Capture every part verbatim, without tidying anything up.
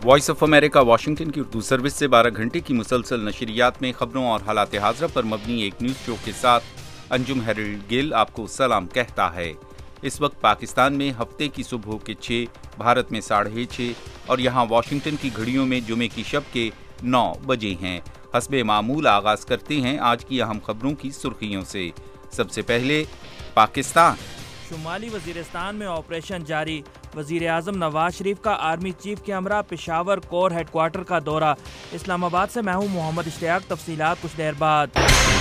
Voice of America Washington کی Urdu service سے بارہ گھنٹے کی مسلسل نشریات میں خبروں اور حالات حاضرہ پر مبنی ایک نیوز شو کے ساتھ انجم ہیرلڈ گل آپ کو سلام کہتا ہے۔ اس وقت پاکستان میں ہفتے کی صبح کے چھ، بھارت میں ساڑھے چھ اور یہاں واشنگٹن کی گھڑیوں میں جمعے کی شب کے نو بجے ہیں۔ حسب معمول آغاز کرتے ہیں آج کی اہم خبروں کی سرخیوں سے۔ سب سے پہلے پاکستان۔ شمالی وزیرستان میں آپریشن جاری، وزیر اعظم نواز شریف کا آرمی چیف کے ہمراہ پشاور کور ہیڈ کوارٹر کا دورہ۔ اسلام آباد سے میں ہوں محمد اشتیاق، تفصیلات کچھ دیر بعد۔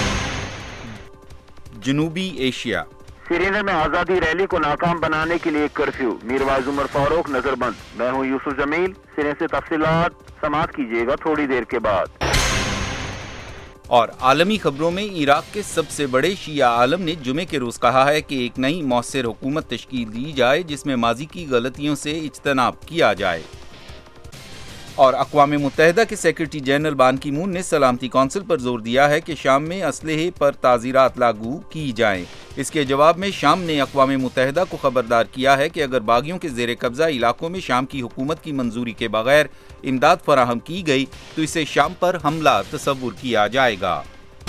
جنوبی ایشیا۔ سرینگر میں آزادی ریلی کو ناکام بنانے کے لیے کرفیو، میرواز عمر فاروق نظر بند۔ میں ہوں یوسف جمیل، سرے سے تفصیلات سماعت کیجیے گا تھوڑی دیر کے بعد۔ اور عالمی خبروں میں عراق کے سب سے بڑے شیعہ عالم نے جمعے کے روز کہا ہے کہ ایک نئی مؤثر حکومت تشکیل دی جائے جس میں ماضی کی غلطیوں سے اجتناب کیا جائے۔ اور اقوام متحدہ کے سیکرٹری جنرل بان کی مون نے سلامتی کونسل پر زور دیا ہے کہ شام میں اسلحے پر تعزیرات لاگو کی جائیں۔ اس کے جواب میں شام نے اقوام متحدہ کو خبردار کیا ہے کہ اگر باغیوں کے زیر قبضہ علاقوں میں شام کی حکومت کی منظوری کے بغیر امداد فراہم کی گئی تو اسے شام پر حملہ تصور کیا جائے گا۔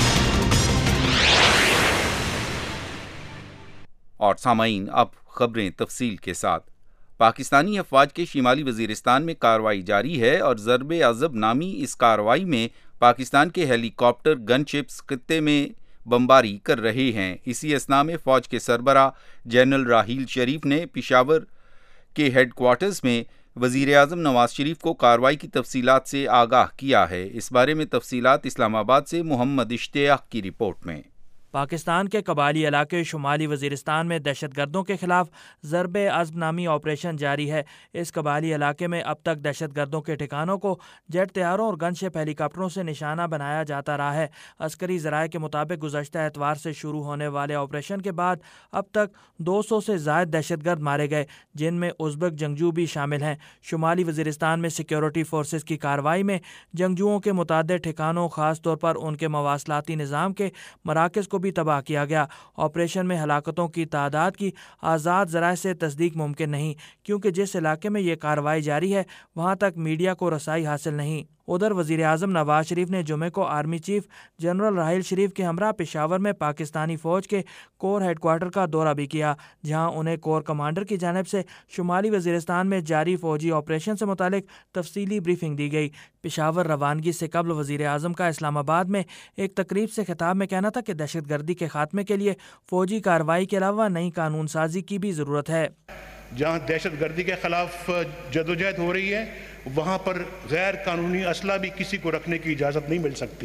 اور سامعین، اب خبریں تفصیل کے ساتھ۔ پاکستانی افواج کے شمالی وزیرستان میں کارروائی جاری ہے اور ضرب عضب نامی اس کارروائی میں پاکستان کے ہیلی کاپٹر گن شپس خطے میں بمباری کر رہے ہیں۔ اسی اثناء میں فوج کے سربراہ جنرل راحیل شریف نے پشاور کے ہیڈ کوارٹرز میں وزیر اعظم نواز شریف کو کارروائی کی تفصیلات سے آگاہ کیا ہے۔ اس بارے میں تفصیلات اسلام آباد سے محمد اشتیاق کی رپورٹ میں۔ پاکستان کے قبائلی علاقے شمالی وزیرستان میں دہشت گردوں کے خلاف ضرب عضب نامی آپریشن جاری ہے۔ اس قبائلی علاقے میں اب تک دہشت گردوں کے ٹھکانوں کو جیٹ طیاروں اور گن شپ ہیلی کاپٹروں سے نشانہ بنایا جاتا رہا ہے۔ عسکری ذرائع کے مطابق گزشتہ اتوار سے شروع ہونے والے آپریشن کے بعد اب تک دو سو سے زائد دہشت گرد مارے گئے، جن میں ازبک جنگجو بھی شامل ہیں۔ شمالی وزیرستان میں سیکیورٹی فورسز کی کارروائی میں جنگجوؤں کے متعدد ٹھکانوں، خاص طور پر ان کے مواصلاتی نظام کے مراکز کو بھی تباہ کیا گیا۔ آپریشن میں ہلاکتوں کی تعداد کی آزاد ذرائع سے تصدیق ممکن نہیں، کیونکہ جس علاقے میں یہ کارروائی جاری ہے وہاں تک میڈیا کو رسائی حاصل نہیں۔ ادھر وزیر اعظم نواز شریف نے جمعے کو army chief general Raheel Sharif کے ہمراہ پشاور میں پاکستانی فوج کے کور ہیڈ کوارٹر کا دورہ بھی کیا، جہاں انہیں کور کمانڈر کی جانب سے شمالی وزیرستان میں جاری فوجی آپریشن سے متعلق تفصیلی بریفنگ دی گئی۔ پشاور روانگی سے قبل وزیر اعظم کا اسلام آباد میں ایک تقریب سے خطاب میں کہنا تھا کہ دہشت گردی کے خاتمے کے لیے فوجی کارروائی کے علاوہ نئی قانون سازی کی بھی ضرورت ہے۔ جہاں دہشت گردی کے خلاف جدوجہد ہو رہی ہے وہاں پر غیر قانونی اسلحہ بھی کسی کو رکھنے کی اجازت نہیں مل سکتی۔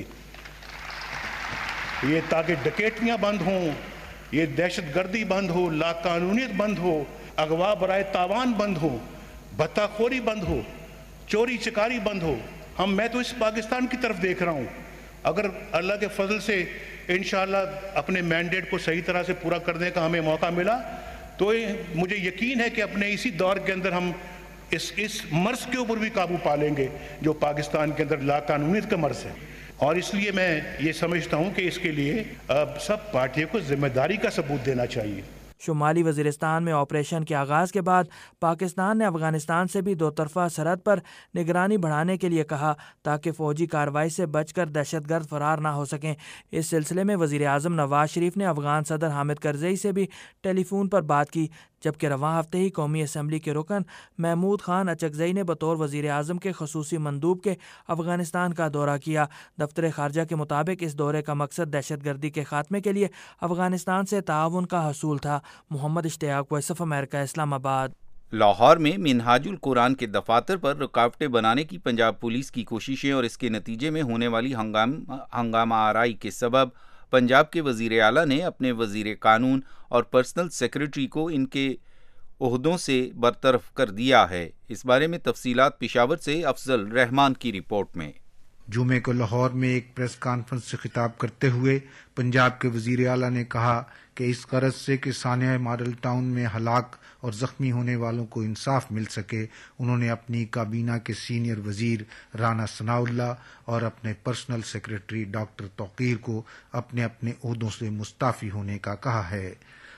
یہ تاکہ ڈکیتیاں بند ہوں، یہ دہشت گردی بند ہو، لا قانونیت بند ہو، اغوا برائے تاوان بند ہو، بھتہ خوری بند ہو، چوری چکاری بند ہو۔ ہم میں تو اس پاکستان کی طرف دیکھ رہا ہوں، اگر اللہ کے فضل سے انشاءاللہ اپنے مینڈیٹ کو صحیح طرح سے پورا کرنے کا ہمیں موقع ملا تو مجھے یقین ہے کہ اپنے اسی دور کے اندر ہم اس اس مرض کے اوپر بھی قابو پا لیں گے جو پاکستان کے اندر لا قانونیت کا مرض ہے۔ اور اس لیے میں یہ سمجھتا ہوں کہ اس کے لیے اب سب پارٹیوں کو ذمہ داری کا ثبوت دینا چاہیے۔ شمالی وزیرستان میں آپریشن کے آغاز کے بعد پاکستان نے افغانستان سے بھی دو طرفہ سرحد پر نگرانی بڑھانے کے لیے کہا تاکہ فوجی کارروائی سے بچ کر دہشت گرد فرار نہ ہو سکیں۔ اس سلسلے میں وزیر اعظم نواز شریف نے افغان صدر حامد کرزئی سے بھی ٹیلی فون پر بات کی، جبکہ رواں ہفتے ہی قومی اسمبلی کے رکن محمود خان اچکزئی نے بطور وزیر اعظم کے خصوصی مندوب کے افغانستان کا دورہ کیا۔ دفتر خارجہ کے مطابق اس دورے کا مقصد دہشت گردی کے خاتمے کے لیے افغانستان سے تعاون کا حصول تھا۔ محمد اشتیاق، وائس آف امریکہ، اسلام آباد۔ لاہور میں منہاج القرآن کے دفاتر پر رکاوٹیں بنانے کی پنجاب پولیس کی کوششیں اور اس کے نتیجے میں ہونے والی ہنگامہ آرائی کے سبب پنجاب کے وزیر اعلیٰ نے اپنے وزیر قانون اور پرسنل سیکرٹری کو ان کے عہدوں سے برطرف کر دیا ہے۔ اس بارے میں تفصیلات پشاور سے افضل رحمان کی رپورٹ میں۔ جمعے کو لاہور میں ایک پریس کانفرنس سے خطاب کرتے ہوئے پنجاب کے وزیر اعلیٰ نے کہا کہ اس غرض سے کہ سانحہ ماڈل ٹاؤن میں ہلاک اور زخمی ہونے والوں کو انصاف مل سکے، انہوں نے اپنی کابینہ کے سینئر وزیر رانا ثناء اللہ اور اپنے پرسنل سیکرٹری ڈاکٹر توقیر کو اپنے اپنے عہدوں سے مستعفی ہونے کا کہا ہے۔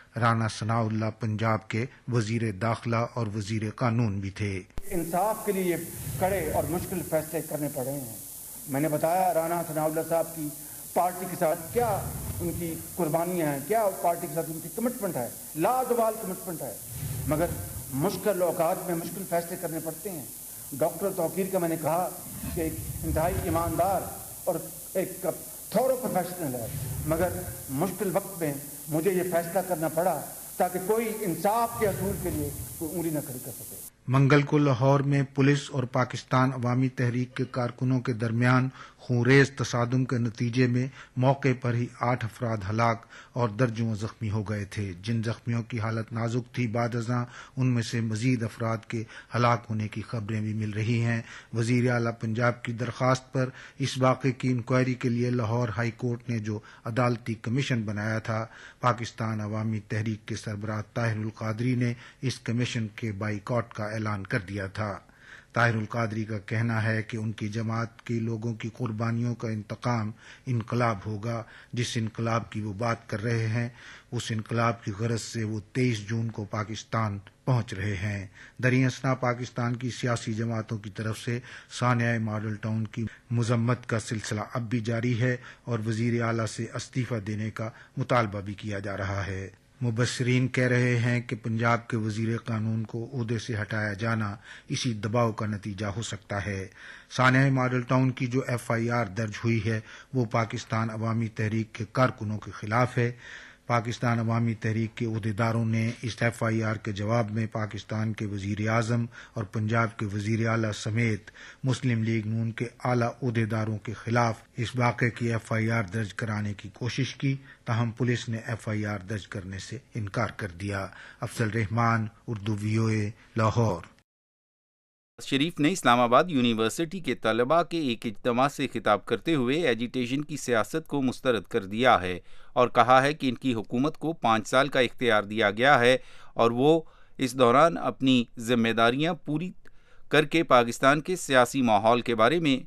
رانا ثناء اللہ پنجاب کے وزیر داخلہ اور وزیر قانون بھی تھے۔ انصاف کے لیے کڑے اور مشکل فیصلے کرنے پڑ رہے ہیں۔ میں نے بتایا رانا ثناء اللہ صاحب کی پارٹی کے ساتھ کیا ان کی قربانیاں ہیں، کیا پارٹی کے ساتھ ان کی کمٹمنٹ ہے، لازوال کمٹمنٹ ہے، مگر مشکل اوقات میں مشکل فیصلے کرنے پڑتے ہیں۔ ڈاکٹر توقیر کا میں نے کہا کہ ایک انتہائی ایماندار اور ایک تھورو پروفیشنل ہے، مگر مشکل وقت میں مجھے یہ فیصلہ کرنا پڑا تاکہ کوئی انصاف کے اصول کے لیے کوئی انگلی نہ کھڑی کر سکے۔ منگل کو لاہور میں پولیس اور پاکستان عوامی تحریک کے کارکنوں کے درمیان خونریز تصادم کے نتیجے میں موقع پر ہی آٹھ افراد ہلاک اور درجنوں زخمی ہو گئے تھے۔ جن زخمیوں کی حالت نازک تھی بعد ازاں ان میں سے مزید افراد کے ہلاک ہونے کی خبریں بھی مل رہی ہیں۔ وزیر اعلیٰ پنجاب کی درخواست پر اس واقعے کی انکوائری کے لیے لاہور ہائی کورٹ نے جو عدالتی کمیشن بنایا تھا، پاکستان عوامی تحریک کے سربراہ طاہر القادری نے اس کمیشن کے بائیکاٹ کا اعلان کر دیا تھا۔ طاہر القادری کا کہنا ہے کہ ان کی جماعت کے لوگوں کی قربانیوں کا انتقام انقلاب ہوگا۔ جس انقلاب کی وہ بات کر رہے ہیں اس انقلاب کی غرض سے وہ تیئیس جون کو پاکستان پہنچ رہے ہیں۔ دریں اثنا پاکستان کی سیاسی جماعتوں کی طرف سے سانحہ ماڈل ٹاؤن کی مذمت کا سلسلہ اب بھی جاری ہے اور وزیر اعلیٰ سے استعفیٰ دینے کا مطالبہ بھی کیا جا رہا ہے۔ مبصرین کہہ رہے ہیں کہ پنجاب کے وزیر قانون کو عہدے سے ہٹایا جانا اسی دباؤ کا نتیجہ ہو سکتا ہے۔ سانحہ ماڈل ٹاؤن کی جو ایف آئی آر درج ہوئی ہے وہ پاکستان عوامی تحریک کے کارکنوں کے خلاف ہے۔ پاکستان عوامی تحریک کے عہدیداروں نے اس ایف آئی آر کے جواب میں پاکستان کے وزیر اعظم اور پنجاب کے وزیر اعلیٰ سمیت مسلم لیگ نون کے اعلیٰ عہدیداروں کے خلاف اس واقعے کی ایف آئی آر درج کرانے کی کوشش کی، تاہم پولیس نے ایف آئی آر درج کرنے سے انکار کر دیا۔ افضل رحمان، اردو وی او اے، لاہور۔ شریف نے اسلام آباد یونیورسٹی کے طلباء کے ایک اجتماع سے خطاب کرتے ہوئے ایجیٹیشن کی سیاست کو مسترد کر دیا ہے اور کہا ہے کہ ان کی حکومت کو پانچ سال کا اختیار دیا گیا ہے اور وہ اس دوران اپنی ذمہ داریاں پوری کر کے پاکستان کے سیاسی ماحول کے بارے میں۔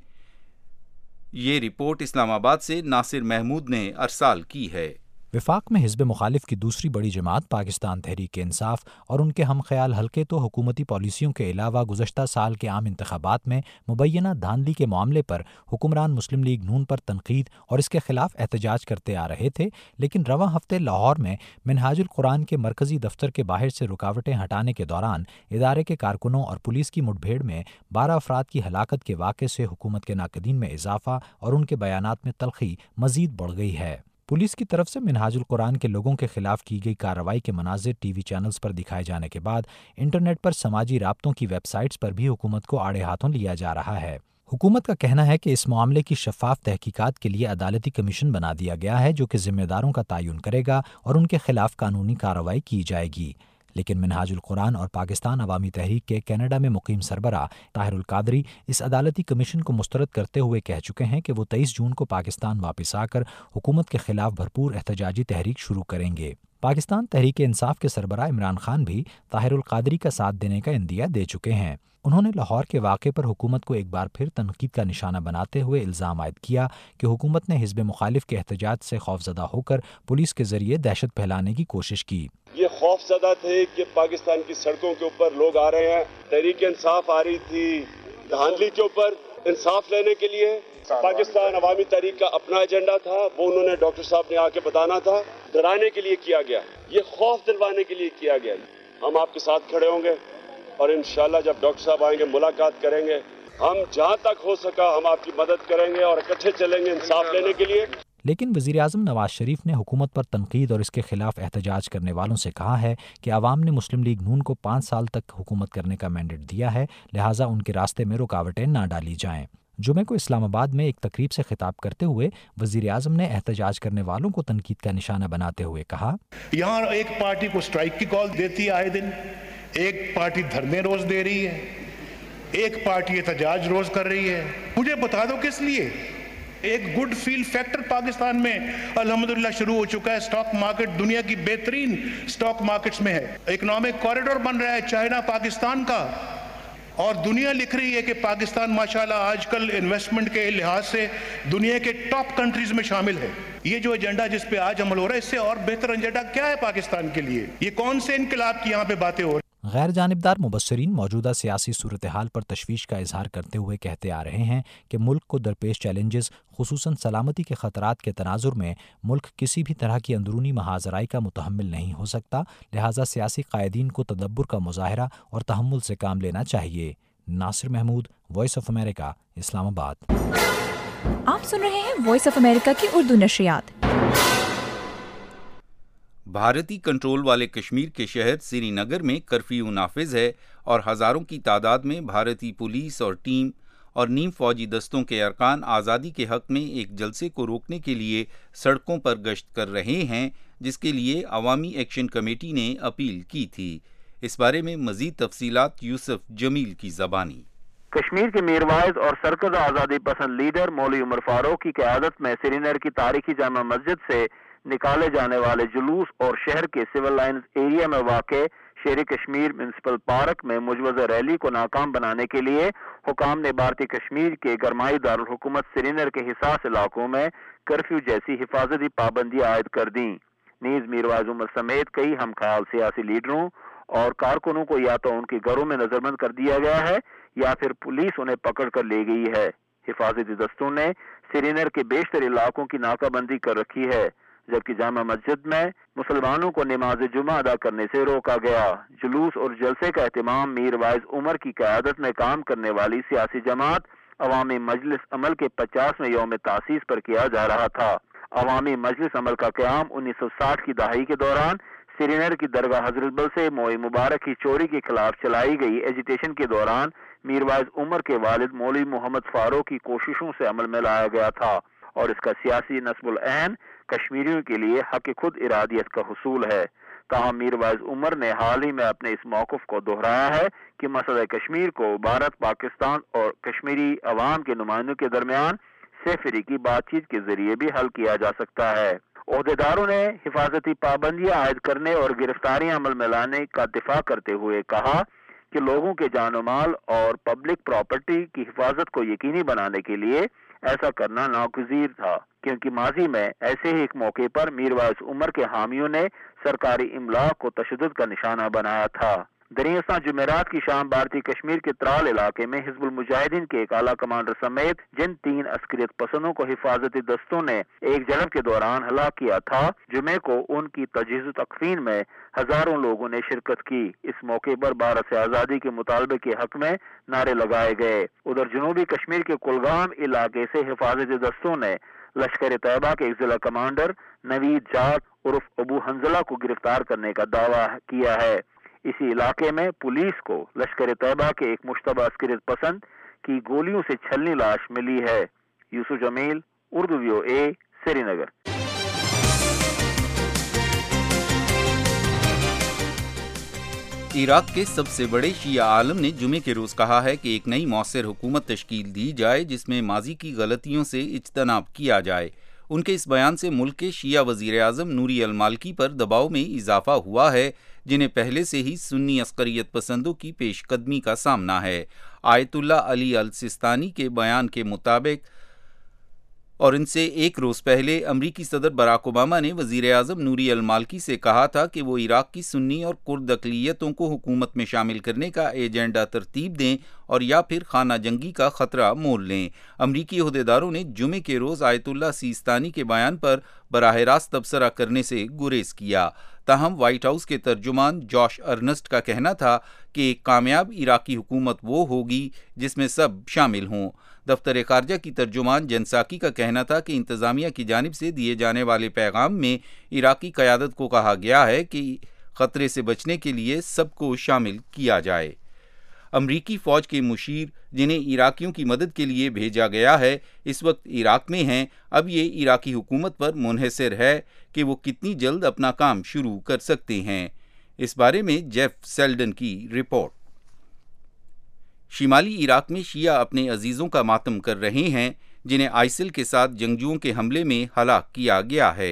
یہ رپورٹ اسلام آباد سے ناصر محمود نے ارسال کی ہے۔ وفاق میں حزب مخالف کی دوسری بڑی جماعت پاکستان تحریک انصاف اور ان کے ہم خیال حلقے تو حکومتی پالیسیوں کے علاوہ گزشتہ سال کے عام انتخابات میں مبینہ دھاندلی کے معاملے پر حکمران مسلم لیگ نون پر تنقید اور اس کے خلاف احتجاج کرتے آ رہے تھے، لیکن رواں ہفتے لاہور میں منہاج القرآن کے مرکزی دفتر کے باہر سے رکاوٹیں ہٹانے کے دوران ادارے کے کارکنوں اور پولیس کی مٹ بھیڑ میں بارہ افراد کی ہلاکت کے واقعے سے حکومت کے ناقدین میں اضافہ اور ان کے بیانات میں تلخی مزید بڑھ گئی ہے۔ پولیس کی طرف سے منہاج القرآن کے لوگوں کے خلاف کی گئی کارروائی کے مناظر ٹی وی چینلز پر دکھائے جانے کے بعد انٹرنیٹ پر سماجی رابطوں کی ویب سائٹس پر بھی حکومت کو آڑے ہاتھوں لیا جا رہا ہے۔ حکومت کا کہنا ہے کہ اس معاملے کی شفاف تحقیقات کے لیے عدالتی کمیشن بنا دیا گیا ہے جو کہ ذمہ داروں کا تعین کرے گا اور ان کے خلاف قانونی کارروائی کی جائے گی، لیکن منہاج القرآن اور پاکستان عوامی تحریک کے کینیڈا میں مقیم سربراہ طاہر القادری اس عدالتی کمیشن کو مسترد کرتے ہوئے کہہ چکے ہیں کہ وہ تیئیس جون کو پاکستان واپس آ کر حکومت کے خلاف بھرپور احتجاجی تحریک شروع کریں گے۔ پاکستان تحریک انصاف کے سربراہ عمران خان بھی طاہر القادری کا ساتھ دینے کا عندیہ دے چکے ہیں۔ انہوں نے لاہور کے واقعے پر حکومت کو ایک بار پھر تنقید کا نشانہ بناتے ہوئے الزام عائد کیا کہ حکومت نے حزب مخالف کے احتجاج سے خوفزدہ ہو کر پولیس کے ذریعے دہشت پھیلانے کی کوشش کی۔ یہ خوف زدہ تھے کہ پاکستان کی سڑکوں کے اوپر لوگ آ رہے ہیں، تحریک انصاف آ رہی تھی دھاندلی کے اوپر انصاف لینے کے لیے۔ پاکستان عوامی تحریک کا اپنا ایجنڈا تھا، وہ انہوں نے ڈاکٹر صاحب نے آ کے بتانا تھا، ڈرانے کے لیے کیا گیا، یہ خوف دلوانے کے لیے کیا گیا۔ ہم آپ کے ساتھ کھڑے ہوں گے اور انشاءاللہ جب ڈاکٹر صاحب آئیں گے ملاقات کریں گے، ہم جہاں تک ہو سکا ہم آپ کی مدد کریں گے اور اکٹھے چلیں گے انصاف لینے کے لیے۔ لیکن وزیر اعظم نواز شریف نے حکومت پر تنقید اور اس کے خلاف احتجاج کرنے والوں سے کہا ہے کہ عوام نے مسلم لیگ نون کو پانچ سال تک حکومت کرنے کا مینڈیٹ دیا ہے، لہٰذا ان کے راستے میں رکاوٹیں نہ ڈالی جائیں۔ جمعے کو اسلام آباد میں ایک تقریب سے خطاب کرتے ہوئے وزیر اعظم نے احتجاج کرنے والوں کو تنقید کا نشانہ بناتے ہوئے کہا، یہاں ایک پارٹی کو سٹرائک کی کال دیتی ہے آئے دن، ایک پارٹی دھرنے روز دے رہی ہے، ایک پارٹی احتجاج روز کر رہی ہے۔ مجھے بتا دو کس لیے؟ ایک گڈ فیل فیکٹر پاکستان میں الحمدللہ شروع ہو چکا ہے، سٹاک مارکیٹ دنیا کی بہترین سٹاک مارکیٹس میں ہے، اکنامک کوریڈور بن رہا ہے چائنا پاکستان کا، اور دنیا لکھ رہی ہے کہ پاکستان ماشاءاللہ آج کل انویسٹمنٹ کے لحاظ سے دنیا کے ٹاپ کنٹریز میں شامل ہے. یہ جو ایجنڈا جس پہ آج عمل ہو رہا ہے، اس سے اور بہتر ایجنڈا کیا ہے پاکستان کے لیے؟ یہ کون سے انقلاب کی یہاں پہ باتیں ہو رہی ہیں؟ غیر جانبدار مبصرین موجودہ سیاسی صورتحال پر تشویش کا اظہار کرتے ہوئے کہتے آ رہے ہیں کہ ملک کو درپیش چیلنجز خصوصاً سلامتی کے خطرات کے تناظر میں ملک کسی بھی طرح کی اندرونی محاذرائی کا متحمل نہیں ہو سکتا، لہٰذا سیاسی قائدین کو تدبر کا مظاہرہ اور تحمل سے کام لینا چاہیے. Nasir Mahmood, Voice of America, Islamabad. آپ سن رہے ہیں وائس آف امریکہ کی اردو نشریات. بھارتی کنٹرول والے کشمیر کے شہر سری نگر میں کرفیو نافذ ہے اور ہزاروں کی تعداد میں بھارتی پولیس اور ٹیم اور نیم فوجی دستوں کے ارکان آزادی کے حق میں ایک جلسے کو روکنے کے لیے سڑکوں پر گشت کر رہے ہیں، جس کے لیے عوامی ایکشن کمیٹی نے اپیل کی تھی. اس بارے میں مزید تفصیلات یوسف جمیل کی زبانی. کشمیر کے میروائز اور سرکردہ آزادی پسند لیڈر مولوی عمر فاروق کی قیادت میں سری نگر کی تاریخی جامع مسجد سے نکالے جانے والے جلوس اور شہر کے سول لائنز ایریا میں واقع شیر کشمیر میونسپل پارک میں مجوزہ ریلی کو ناکام بنانے کے لیے حکام نے بھارتی کشمیر کے گرمائی دارالحکومت سری نگر کے حساس علاقوں میں کرفیو جیسی حفاظتی پابندیاں عائد کر دیں. نیز میروائز عمر سمیت کئی ہم خیال سیاسی لیڈروں اور کارکنوں کو یا تو ان کے گھروں میں نظر بند کر دیا گیا ہے یا پھر پولیس انہیں پکڑ کر لے گئی ہے. حفاظتی دستوں نے سری نگر کے بیشتر علاقوں کی ناکہ بندی کر رکھی ہے، جبکہ جامع مسجد میں مسلمانوں کو نماز جمعہ ادا کرنے سے روکا گیا. جلوس اور جلسے کا اہتمام میر وائز عمر کی قیادت میں کام کرنے والی سیاسی جماعت عوامی مجلس عمل کے پچاسویں یوم تاسیس پر کیا جا رہا تھا. عوامی مجلس عمل کا قیام انیس سو ساٹھ کی دہائی کے دوران سری نگر کی درگاہ حضرت بل سے موئی مبارک کی چوری کے خلاف چلائی گئی ایجیٹیشن کے دوران میر وائز عمر کے والد مولوی محمد فاروق کی کوششوں سے عمل میں لایا گیا تھا، اور اس کا سیاسی نصب العین کشمیریوں کے لیے حق خود ارادیت کا حصول ہے. تاہم میر وائز عمر نے حال ہی میں اپنے اس موقف کو دہرایا ہے کہ مسئلہ کشمیر کو بھارت، پاکستان اور کشمیری عوام کے نمائندوں کے درمیان سہ فریقی بات چیت کے ذریعے بھی حل کیا جا سکتا ہے. عہدیداروں نے حفاظتی پابندیاں عائد کرنے اور گرفتاریاں عمل میں لانے کا دفاع کرتے ہوئے کہا کہ لوگوں کے جان و مال اور پبلک پراپرٹی کی حفاظت کو یقینی بنانے کے لیے ایسا کرنا ناگزیر تھا، کیونکہ ماضی میں ایسے ہی ایک موقع پر میر وائز عمر کے حامیوں نے سرکاری املاک کو تشدد کا نشانہ بنایا تھا. دریاساں جمعرات کی شام بھارتی کشمیر کے ترال علاقے میں حزب المجاہدین کے ایک اعلیٰ کمانڈر سمیت جن تین عسکریت پسندوں کو حفاظتی دستوں نے ایک جلب کے دوران ہلاک کیا تھا، جمعے کو ان کی تجہیز و تکفین میں ہزاروں لوگوں نے شرکت کی. اس موقع پر بھارت سے آزادی کے مطالبے کے حق میں نعرے لگائے گئے. ادھر جنوبی کشمیر کے کلگام علاقے سے حفاظتی دستوں نے لشکر طیبہ کے ایک ضلع کمانڈر نوید جاٹ عرف ابو حنزلہ کو گرفتار کرنے کا دعویٰ کیا ہے. اسی علاقے میں پولیس کو لشکر طیبہ کے ایک مشتبہ عسکریت پسند کی گولیوں سے چھلنی لاش ملی ہے. یوسف جمیل، اردو وی او اے، سری نگر. عراق کے سب سے بڑے شیعہ عالم نے جمعے کے روز کہا ہے کہ ایک نئی مؤثر حکومت تشکیل دی جائے جس میں ماضی کی غلطیوں سے اجتناب کیا جائے. ان کے اس بیان سے ملک کے شیعہ وزیر اعظم نوری المالکی پر دباؤ میں اضافہ ہوا ہے، جنہیں پہلے سے ہی سنی عسکریت پسندوں کی پیش قدمی کا سامنا ہے. آیت اللہ علی السیستانی کے بیان کے مطابق اور ان سے ایک روز پہلے امریکی صدر براک اوباما نے وزیر اعظم نوری المالکی سے کہا تھا کہ وہ عراق کی سنی اور کرد اقلیتوں کو حکومت میں شامل کرنے کا ایجنڈا ترتیب دیں اور یا پھر خانہ جنگی کا خطرہ مول لیں. امریکی عہدیداروں نے جمعے کے روز آیت اللہ سیستانی کے بیان پر براہ راست تبصرہ کرنے سے گریز کیا. تاہم وائٹ ہاؤس کے ترجمان جوش ارنسٹ کا کہنا تھا کہ ایک کامیاب عراقی حکومت وہ ہوگی جس میں سب شامل ہوں. دفتر خارجہ کی ترجمان جن ساکی کا کہنا تھا کہ انتظامیہ کی جانب سے دیے جانے والے پیغام میں عراقی قیادت کو کہا گیا ہے کہ خطرے سے بچنے کے لیے سب کو شامل کیا جائے. امریکی فوج کے مشیر جنہیں عراقیوں کی مدد کے لیے بھیجا گیا ہے اس وقت عراق میں ہیں. اب یہ عراقی حکومت پر منحصر ہے کہ وہ کتنی جلد اپنا کام شروع کر سکتے ہیں. اس بارے میں جیف سیلڈن کی رپورٹ. شمالی عراق میں شیعہ اپنے عزیزوں کا ماتم کر رہے ہیں جنہیں آئسل کے ساتھ جنگجوؤں کے حملے میں ہلاک کیا گیا ہے.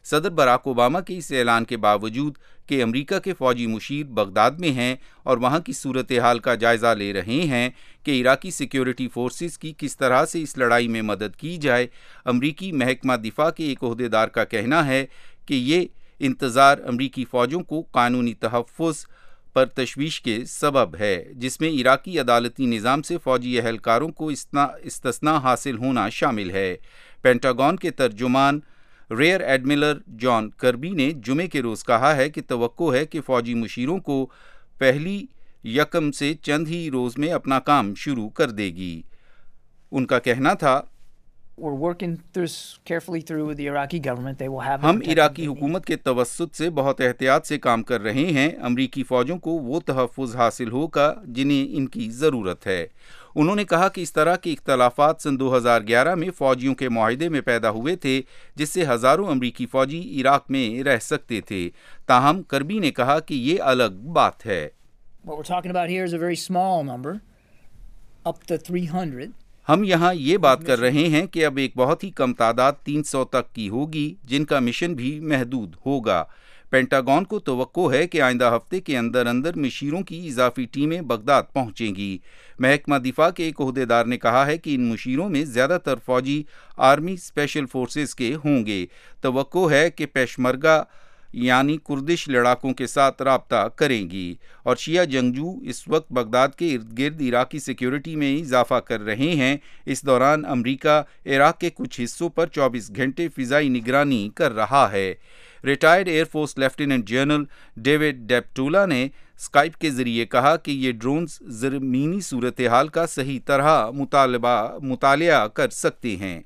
صدر براک اوباما کے اس اعلان کے باوجود کہ امریکہ کے فوجی مشیر بغداد میں ہیں اور وہاں کی صورتحال کا جائزہ لے رہے ہیں کہ عراقی سیکیورٹی فورسز کی کس طرح سے اس لڑائی میں مدد کی جائے، امریکی محکمہ دفاع کے ایک عہدیدار کا کہنا ہے کہ یہ انتظار امریکی فوجوں کو قانونی تحفظ پر تشویش کے سبب ہے، جس میں عراقی عدالتی نظام سے فوجی اہلکاروں کو استثناء حاصل ہونا شامل ہے۔ پینٹاگون کے ترجمان ریئر ایڈمرل جان کربی نے جمعے کے روز کہا ہے کہ توقع ہے کہ فوجی مشیروں کو پہلی یکم سے چند ہی روز میں اپنا کام شروع کر دے گی۔ ان کا کہنا تھا، ہم عراقی حکومت کے توسط سے بہت احتیاط سے کام کر رہے ہیں، امریکی فوجوں کو وہ تحفظ حاصل ہوگا جنہیں ان کی ضرورت ہے۔ انہوں نے کہا کہ اس طرح کے اختلافات سن دو ہزار گیارہ میں فوجیوں کے معاہدے میں پیدا ہوئے تھے جس سے ہزاروں امریکی فوجی عراق میں رہ سکتے تھے، تاہم کربی نے کہا کہ یہ الگ بات ہے۔ ہم یہاں یہ بات کر رہے ہیں کہ اب ایک بہت ہی کم تعداد تین سو تک کی ہوگی جن کا مشن بھی محدود ہوگا۔ پینٹاگون کو توقع ہے کہ آئندہ ہفتے کے اندر اندر مشیروں کی اضافی ٹیمیں بغداد پہنچیں گی۔ محکمہ دفاع کے ایک عہدیدار نے کہا ہے کہ ان مشیروں میں زیادہ تر فوجی آرمی اسپیشل فورسز کے ہوں گے۔ توقع ہے کہ پیشمرگہ یعنی کردش لڑاکوں کے ساتھ رابطہ کریں گی، اور شیعہ جنگجو اس وقت بغداد کے ارد گرد عراقی سیکیورٹی میں اضافہ کر رہے ہیں۔ اس دوران امریکہ عراق کے کچھ حصوں پر چوبیس گھنٹے فضائی نگرانی کر رہا ہے۔ Retired air force lieutenant general David Deptula نے اسکائپ کے ذریعے کہا کہ یہ ڈرونز زمینی صورتحال کا صحیح طرح مطالعہ کر سکتے ہیں۔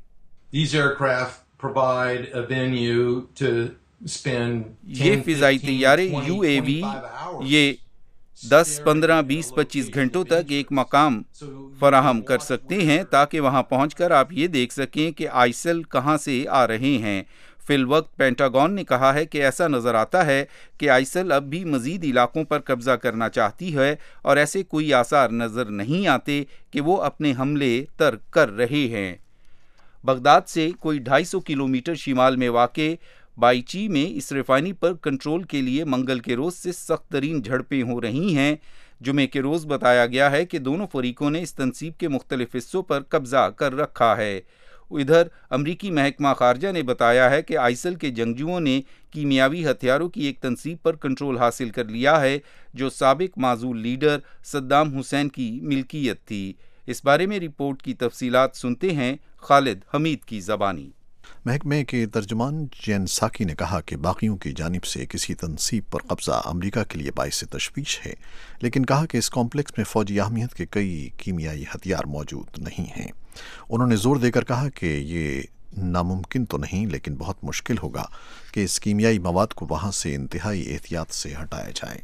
یہ فضائی طیارے یو اے وی یہ دس پندرہ بیس پچیس گھنٹوں تک ایک مقام فراہم کر سکتے ہیں تاکہ وہاں پہنچ کر آپ یہ دیکھ سکیں کہ آئیسل کہاں سے آ رہے ہیں۔ فی الوقت پینٹاگون نے کہا ہے کہ ایسا نظر آتا ہے کہ آئیسل اب بھی مزید علاقوں پر قبضہ کرنا چاہتی ہے، اور ایسے کوئی آثار نظر نہیں آتے کہ وہ اپنے حملے ترک کر رہے ہیں۔ بغداد سے کوئی ڈھائی سو کلومیٹر شمال میں واقع بائچی میں اس ریفائنری پر کنٹرول کے لیے منگل کے روز سے سخت ترین جھڑپیں ہو رہی ہیں۔ جمعے کے روز بتایا گیا ہے کہ دونوں فریقوں نے اس تنصیب کے مختلف حصوں پر قبضہ کر رکھا ہے۔ ادھر امریکی محکمہ خارجہ نے بتایا ہے کہ آئیسل کے جنگجوؤں نے کیمیاوی ہتھیاروں کی ایک تنصیب پر کنٹرول حاصل کر لیا ہے جو سابق معزول لیڈر صدام حسین کی ملکیت تھی۔ اس بارے میں رپورٹ کی تفصیلات سنتے ہیں خالد حمید کی زبانی۔ محکمے کے ترجمان جین ساکی نے کہا کہ باقیوں کی جانب سے کسی تنصیب پر قبضہ امریکہ کے لیے باعث تشویش ہے، لیکن کہا کہ اس کمپلیکس میں فوجی اہمیت کے کئی کیمیائی ہتھیار موجود نہیں ہیں۔ انہوں نے زور دے کر کہا کہ یہ ناممکن تو نہیں لیکن بہت مشکل ہوگا کہ اس کیمیائی مواد کو وہاں سے انتہائی احتیاط سے ہٹایا جائے۔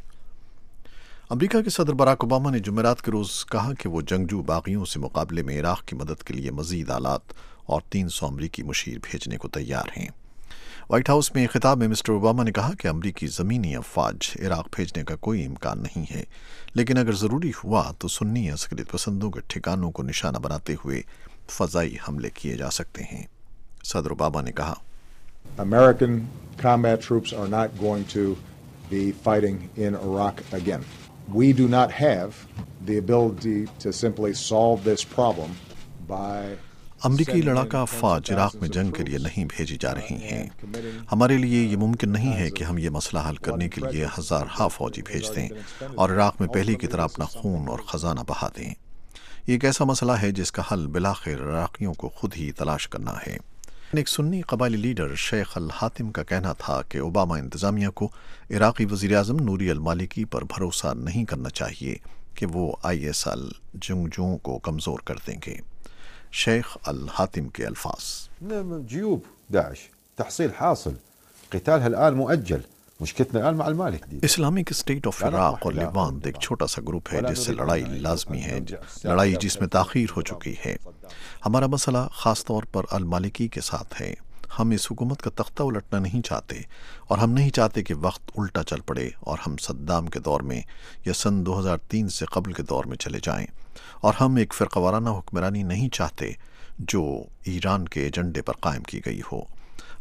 امریکہ کے صدر براک اوباما نے جمعرات کے روز کہا کہ وہ جنگجو باغیوں سے مقابلے میں عراق کی مدد کے لیے مزید آلات اور تین سو امریکی مشیر بھیجنے کو تیار ہیں۔ وائٹ ہاؤس میں خطاب میں مسٹر اوباما نے کہا کہ امریکی زمینی افواج عراق بھیجنے کا کوئی امکان نہیں ہے، لیکن اگر ضروری ہوا تو سنی عسکریت پسندوں کے ٹھکانوں کو نشانہ بناتے ہوئے فضائی حملے کیے جا سکتے ہیں۔ صدر اوباما نے کہا، American combat troops are not going to be fighting in Iraq again. We do not have the ability to simply solve this problem by امریکی لڑاکا افواج عراق میں جنگ کے لیے نہیں بھیجی جا رہی ہیں۔ ہمارے لیے یہ ممکن نہیں ہے کہ ہم یہ مسئلہ حل کرنے کے لیے ہزار ہا فوجی بھیج دیں اور عراق میں پہلے کی طرح اپنا خون اور خزانہ بہا دیں۔ یہ ایک ایسا مسئلہ ہے جس کا حل بالآخر عراقیوں کو خود ہی تلاش کرنا ہے۔ ایک سنی قبائلی لیڈر شیخ الحاتم کا کہنا تھا کہ اوباما انتظامیہ کو عراقی وزیر اعظم نوری المالکی پر بھروسہ نہیں کرنا چاہیے کہ وہ آئی ایس ایل جنگجوؤں کو کمزور کر دیں گے۔ شیخ الحاتم کے الفاظ، جيوب داعش تحصيل حاصل قتالها الآن مؤجل مشكلتنا الآن مع المالك۔ اسلامک اسٹیٹ آف عراق اور لیوانٹ ایک چھوٹا سا گروپ ہے جس سے لڑائی لازمی ہے، لڑائی جس میں تاخیر ہو چکی ہے۔ ہمارا مسئلہ خاص طور پر المالکی کے ساتھ ہے۔ ہم اس حکومت کا تختہ الٹنا نہیں چاہتے، اور ہم نہیں چاہتے کہ وقت الٹا چل پڑے اور ہم صدام کے دور میں یا سن دو ہزار تین سے قبل کے دور میں چلے جائیں، اور ہم ایک فرقہ وارانہ حکمرانی نہیں چاہتے جو ایران کے ایجنڈے پر قائم کی گئی ہو۔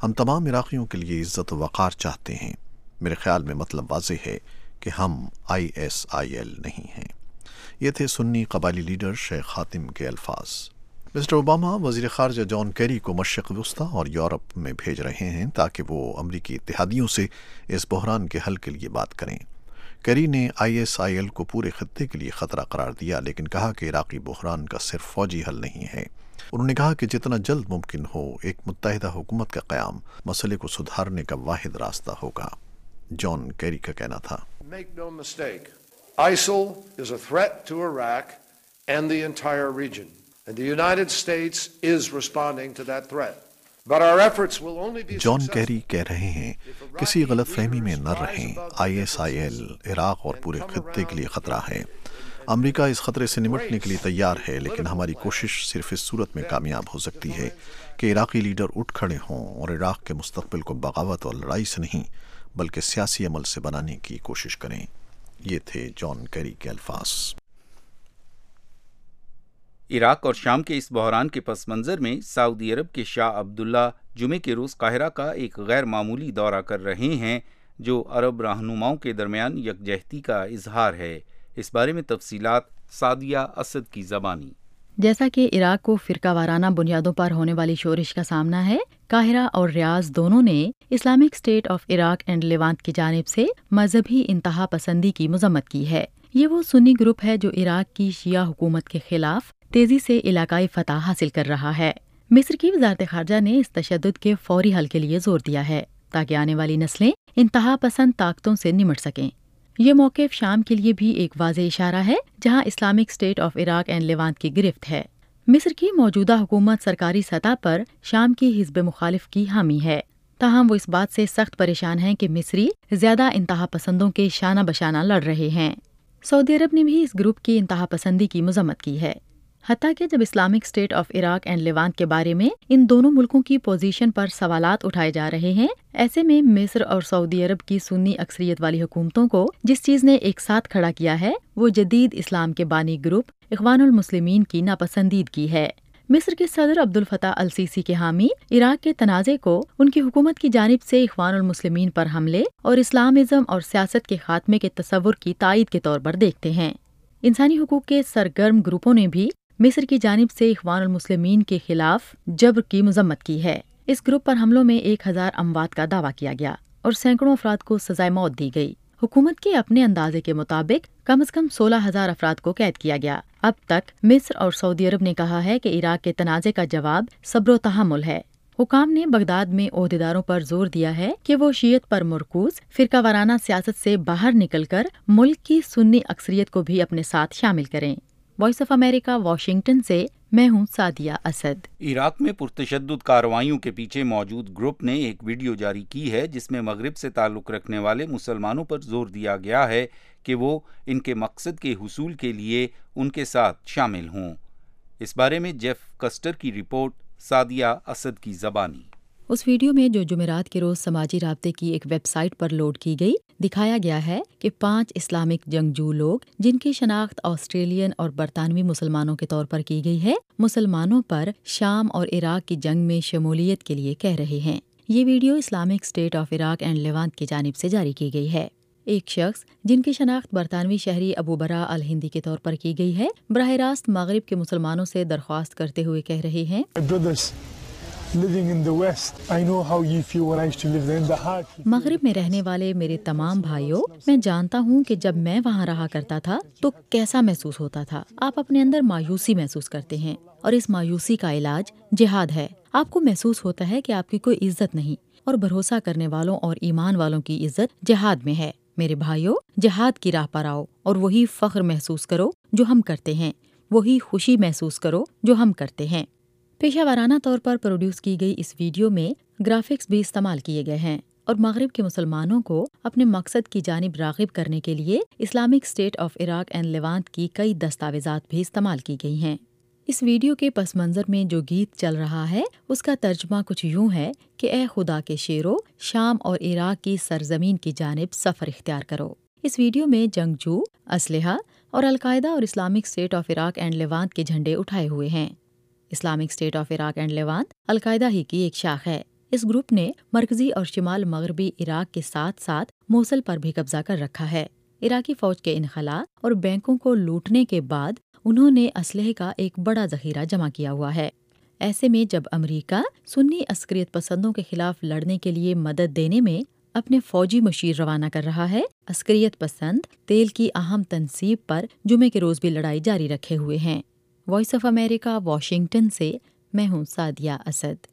ہم تمام عراقیوں کے لیے عزت و وقار چاہتے ہیں. میرے خیال میں مطلب واضح ہے کہ ہم آئی ایس آئی ایل نہیں ہیں. یہ تھے سنی قبائلی لیڈر شیخ حاتم کے الفاظ. مسٹر اوباما وزیر خارجہ جان کیری کو مشرق وسطی اور یورپ میں بھیج رہے ہیں تاکہ وہ امریکی اتحادیوں سے اس بحران کے حل کے لیے بات کریں. کیری نے آئی ایس آئی ایل کو پورے خطے کے لیے خطرہ قرار دیا، لیکن کہا کہ عراقی بحران کا صرف فوجی حل نہیں ہے. انہوں نے کہا کہ جتنا جلد ممکن ہو ایک متحدہ حکومت کا قیام مسئلے کو سدھارنے کا واحد راستہ ہوگا. جان کیری کا کہنا تھا، Make no mistake, ISIL is a threat to Iraq and the entire region, and the United States is responding to that threat. But our efforts will only be John successful. Kerry کہہ رہے ہیں کسی غلط فہمی میں نہ رہیں. I S I L عراق اور پورے خطے کے لیے خطرہ ہے. امریکہ اس خطرے سے نمٹنے کے لیے تیار ہے، لیکن ہماری کوشش صرف اس صورت میں کامیاب ہو سکتی ہے کہ عراقی لیڈر اٹھ کھڑے ہوں اور عراق کے مستقبل کو بغاوت اور لڑائی سے نہیں بلکہ سیاسی عمل سے بنانے کی کوشش کریں. یہ تھے جان کیری کے الفاظ. عراق اور شام کے اس بحران کے پس منظر میں سعودی عرب کے شاہ عبداللہ جمعے کے روز قاہرہ کا ایک غیر معمولی دورہ کر رہے ہیں جو عرب رہنماؤں کے درمیان یکجہتی کا اظہار ہے. اس بارے میں تفصیلات سعدیہ اسد کی زبانی. جیسا کہ عراق کو فرقہ وارانہ بنیادوں پر ہونے والی شورش کا سامنا ہے، قاہرہ اور ریاض دونوں نے Islamic State of Iraq and Levant کی جانب سے مذہبی انتہا پسندی کی مذمت کی ہے. یہ وہ سنی گروپ ہے جو عراق کی شیعہ حکومت کے خلاف تیزی سے علاقائی فتح حاصل کر رہا ہے. مصر کی وزارت خارجہ نے اس تشدد کے فوری حل کے لیے زور دیا ہے تاکہ آنے والی نسلیں انتہا پسند طاقتوں سے نمٹ سکیں. یہ موقف شام کے لیے بھی ایک واضح اشارہ ہے جہاں Islamic State of Iraq and Levant کی گرفت ہے. مصر کی موجودہ حکومت سرکاری سطح پر شام کی حزب مخالف کی حامی ہے، تاہم وہ اس بات سے سخت پریشان ہیں کہ مصری زیادہ انتہا پسندوں کے شانہ بشانہ لڑ رہے ہیں. سعودی عرب نے بھی اس گروپ کی انتہا پسندی کی مذمت کی ہے، حتیٰ کہ جب Islamic State of Iraq and Levant کے بارے میں ان دونوں ملکوں کی پوزیشن پر سوالات اٹھائے جا رہے ہیں. ایسے میں مصر اور سعودی عرب کی سنی اکثریت والی حکومتوں کو جس چیز نے ایک ساتھ کھڑا کیا ہے وہ جدید اسلام کے بانی گروپ اخوان المسلمین کی ناپسندیدگی ہے. مصر کے صدر عبدالفتاح السیسی کے حامی عراق کے تنازع کو ان کی حکومت کی جانب سے اخوان المسلمین پر حملے اور اسلامزم اور سیاست کے خاتمے کے تصور کی تائید کے طور پر دیکھتے ہیں. انسانی حقوق کے سرگرم گروپوں نے بھی مصر کی جانب سے اخوان المسلمین کے خلاف جبر کی مذمت کی ہے. اس گروپ پر حملوں میں ایک ہزار اموات کا دعویٰ کیا گیا اور سینکڑوں افراد کو سزائے موت دی گئی. حکومت کے اپنے اندازے کے مطابق کم از کم سولہ ہزار افراد کو قید کیا گیا. اب تک مصر اور سعودی عرب نے کہا ہے کہ عراق کے تنازع کا جواب صبر و تحمل ہے. حکام نے بغداد میں عہدیداروں پر زور دیا ہے کہ وہ شیعت پر مرکوز فرقہ وارانہ سیاست سے باہر نکل کر ملک کی سنی اکثریت کو بھی اپنے ساتھ شامل کریں. وائس آف امریکہ، واشنگٹن سے میں ہوں سعدیہ اسد. عراق میں پرتشدد کارروائیوں کے پیچھے موجود گروپ نے ایک ویڈیو جاری کی ہے جس میں مغرب سے تعلق رکھنے والے مسلمانوں پر زور دیا گیا ہے کہ وہ ان کے مقصد کے حصول کے لیے ان کے ساتھ شامل ہوں. اس بارے میں جیف کسٹر کی رپورٹ سعدیہ اسد کی زبانی. اس ویڈیو میں جو جمعرات کے روز سماجی رابطے کی ایک ویب سائٹ پر لوڈ کی گئی دکھایا گیا ہے کہ پانچ اسلامک جنگجو لوگ جن کی شناخت آسٹریلین اور برطانوی مسلمانوں کے طور پر کی گئی ہے مسلمانوں پر شام اور عراق کی جنگ میں شمولیت کے لیے کہہ رہے ہیں. یہ video Islamic State of Iraq and Levant کی جانب سے جاری کی گئی ہے. ایک شخص جن کی شناخت برطانوی شہری ابو برا الہندی کے طور پر کی گئی ہے براہ راست مغرب کے مسلمانوں سے درخواست کرتے ہوئے کہہ رہے ہیں مغرب میں رہنے والے میرے تمام بھائیوں، میں جانتا ہوں کہ جب میں وہاں رہا کرتا تھا تو کیسا محسوس ہوتا تھا. آپ اپنے اندر مایوسی محسوس کرتے ہیں اور اس مایوسی کا علاج جہاد ہے. آپ کو محسوس ہوتا ہے کہ آپ کی کوئی عزت نہیں اور بھروسہ کرنے والوں اور ایمان والوں کی عزت جہاد میں ہے. میرے بھائیوں، جہاد کی راہ پر آؤ اور وہی فخر محسوس کرو جو ہم کرتے ہیں، وہی خوشی محسوس کرو جو ہم کرتے ہیں. پیشہ ورانہ طور پر پروڈیوس کی گئی اس ویڈیو میں گرافکس بھی استعمال کیے گئے ہیں اور مغرب کے مسلمانوں کو اپنے مقصد کی جانب راغب کرنے کے لیے Islamic State of Iraq and Levant کی کئی دستاویزات بھی استعمال کی گئی ہیں. اس ویڈیو کے پس منظر میں جو گیت چل رہا ہے اس کا ترجمہ کچھ یوں ہے کہ اے خدا کے شیرو، شام اور عراق کی سرزمین کی جانب سفر اختیار کرو. اس ویڈیو میں جنگجو، اسلحہ اور القاعدہ اور Islamic State of Iraq and Levant کے جھنڈے اٹھائے ہوئے ہیں. Islamic State of Iraq and Levant القاعدہ ہی کی ایک شاخ ہے. اس گروپ نے مرکزی اور شمال مغربی عراق کے ساتھ ساتھ موصل پر بھی قبضہ کر رکھا ہے۔ عراقی فوج کے انخلاء اور بینکوں کو لوٹنے کے بعد انہوں نے اسلحے کا ایک بڑا ذخیرہ جمع کیا ہوا ہے۔ ایسے میں جب امریکہ سنی عسکریت پسندوں کے خلاف لڑنے کے لیے مدد دینے میں اپنے فوجی مشیر روانہ کر رہا ہے، عسکریت پسند تیل کی اہم تنصیب پر جمعے کے روز بھی لڑائی جاری رکھے ہوئے ہیں۔ وائس آف امریکہ، واشنگٹن سے میں ہوں سعدیہ اسد۔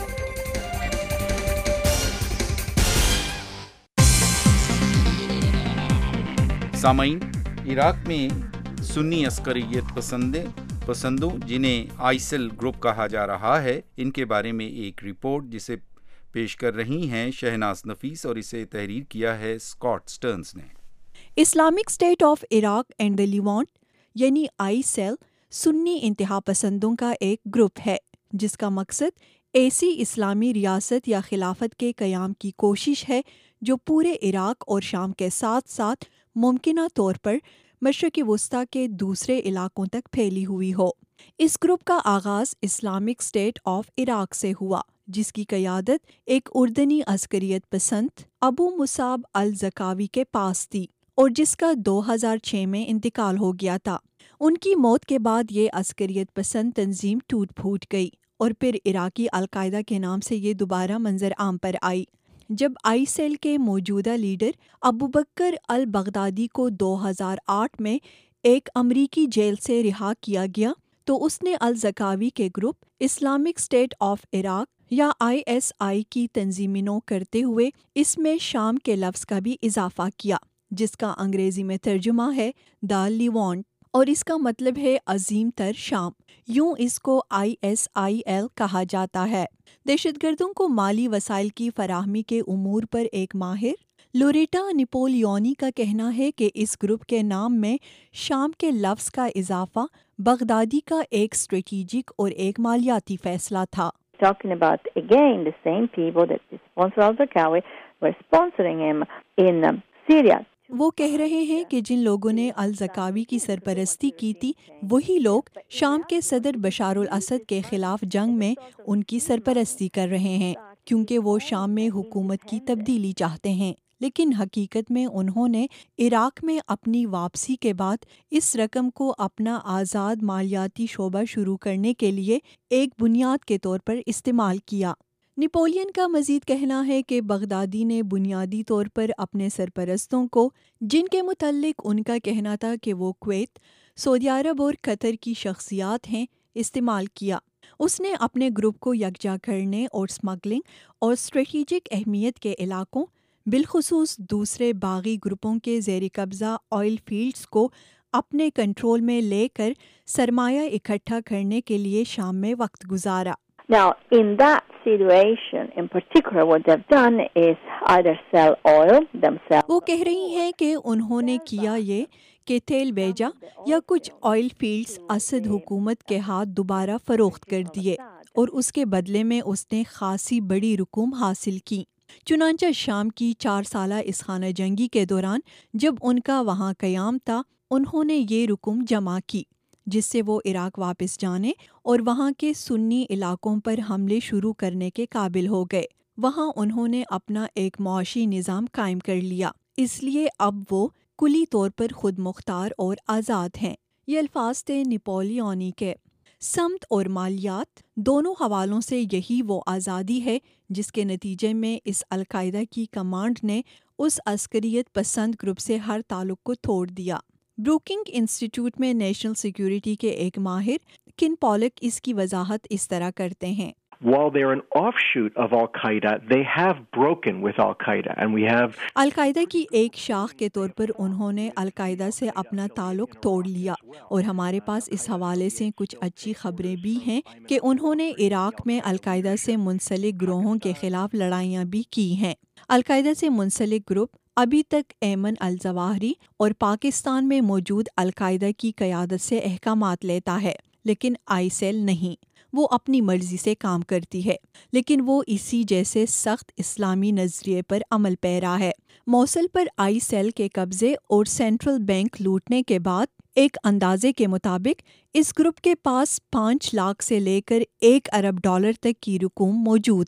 سامعین، عراق میں سنی عسکریت پسندیں پسندوں جنہیں آئیسل گروپ کہا جا رہا ہے، ان کے بارے میں ایک رپورٹ جسے پیش کر رہی ہیں شہناز نفیس، اور اسے تحریر کیا ہے اسکاٹ سٹرنز نے۔ Islamic State of Iraq and the Levant یعنی آئی سیل سنی انتہا پسندوں کا ایک گروپ ہے جس کا مقصد ایسی اسلامی ریاست یا خلافت کے قیام کی کوشش ہے جو پورے عراق اور شام کے ساتھ ساتھ ممکنہ طور پر مشرق وسطیٰ کے دوسرے علاقوں تک پھیلی ہوئی ہو۔ اس گروپ کا آغاز اسلامک اسٹیٹ آف عراق سے ہوا، جس کی قیادت ایک اردنی عسکریت پسند ابو مصعب الزکاوی کے پاس تھی اور جس کا دو ہزار چھ میں انتقال ہو گیا تھا۔ ان کی موت کے بعد یہ عسکریت پسند تنظیم ٹوٹ پھوٹ گئی اور پھر عراقی القاعدہ کے نام سے یہ دوبارہ منظر عام پر آئی۔ جب آئی سیل کے موجودہ لیڈر ابو بکر البغدادی کو دو ہزار آٹھ میں ایک امریکی جیل سے رہا کیا گیا تو اس نے الزکاوی کے group Islamic State of Iraq یا آئی ایس آئی کی تنظیمی نو کرتے ہوئے اس میں شام کے لفظ کا بھی اضافہ کیا، جس کا انگریزی میں ترجمہ ہے دا لیوانٹ، اور اس کا مطلب ہے عظیم تر شام۔ یوں اس کو آئی ایس آئی ایل کہا جاتا ہے۔ دہشت گردوں کو مالی وسائل کی فراہمی کے امور پر ایک ماہر لوریٹا نپولیونی کا کہنا ہے کہ اس گروپ کے نام میں شام کے لفظ کا اضافہ بغدادی کا ایک اسٹریٹجک اور ایک مالیاتی فیصلہ تھا۔ Talking about again the same people that sponsor al-Zarqawi were sponsoring him in um, Syria. وہ کہہ رہے ہیں کہ جن لوگوں نے الزکاوی کی سرپرستی کی تھی وہی لوگ شام کے صدر بشار الاسد کے خلاف جنگ میں ان کی سرپرستی کر رہے ہیں، کیونکہ وہ شام میں حکومت کی تبدیلی چاہتے ہیں، لیکن حقیقت میں انہوں نے عراق میں اپنی واپسی کے بعد اس رقم کو اپنا آزاد مالیاتی شعبہ شروع کرنے کے لیے ایک بنیاد کے طور پر استعمال کیا۔ نپولین کا مزید کہنا ہے کہ بغدادی نے بنیادی طور پر اپنے سرپرستوں کو، جن کے متعلق ان کا کہنا تھا کہ وہ کویت، سعودی عرب اور قطر کی شخصیات ہیں، استعمال کیا۔ اس نے اپنے گروپ کو یکجا کرنے اور اسمگلنگ اور اسٹریٹجک اہمیت کے علاقوں، بالخصوص دوسرے باغی گروپوں کے زیر قبضہ آئل فیلڈز کو اپنے کنٹرول میں لے کر سرمایہ اکٹھا کرنے کے لیے شام میں وقت گزارا۔ Now, in that situation, in particular, what they've done is either sell oil themselves. وہ کہہ رہی ہیں کہ انہوں نے کیا یہ کہ تیل بیچا یا کچھ آئل فیلڈز اسد حکومت کے ہاتھ دوبارہ فروخت کر دیے، اور اس کے بدلے میں اس نے خاصی بڑی رقوم حاصل کی۔ چنانچہ شام کی چار سالہ اسخانہ جنگی کے دوران جب ان کا وہاں قیام تھا، انہوں نے یہ رقوم جمع کی، جس سے وہ عراق واپس جانے اور وہاں کے سنی علاقوں پر حملے شروع کرنے کے قابل ہو گئے۔ وہاں انہوں نے اپنا ایک معاشی نظام قائم کر لیا، اس لیے اب وہ کلی طور پر خود مختار اور آزاد ہیں۔ یہ الفاظ تھے نپولیونی کے۔ سمت اور مالیات دونوں حوالوں سے یہی وہ آزادی ہے جس کے نتیجے میں اس القاعدہ کی کمانڈ نے اس عسکریت پسند گروپ سے ہر تعلق کو توڑ دیا۔ بروکنگ انسٹیٹیوٹ میں نیشنل سیکیورٹی کے ایک ماہر کن پولک اس کی وضاحت اس طرح کرتے ہیں۔ While they're an offshoot of Al-Qaeda, they have broken with Al-Qaeda, and we have القاعدہ کی ایک شاخ کے طور پر انہوں نے القاعدہ سے اپنا تعلق توڑ لیا، اور ہمارے پاس اس حوالے سے کچھ اچھی خبریں بھی ہیں کہ انہوں نے عراق میں القاعدہ سے منسلک گروہوں کے خلاف لڑائیاں بھی کی ہیں۔ القاعدہ سے منسلک گروپ ابھی تک ایمن الظواہری اور پاکستان میں موجود القاعدہ کی قیادت سے احکامات لیتا ہے، لیکن آئی سیل نہیں۔ وہ اپنی مرضی سے کام کرتی ہے، لیکن وہ اسی جیسے سخت اسلامی نظریے پر عمل پیرا ہے۔ موصل پر آئی سیل کے قبضے اور سینٹرل بینک لوٹنے کے بعد ایک اندازے کے مطابق اس گروپ کے پاس پانچ لاکھ سے لے کر ایک ارب ڈالر تک کی رقوم موجود ہیں۔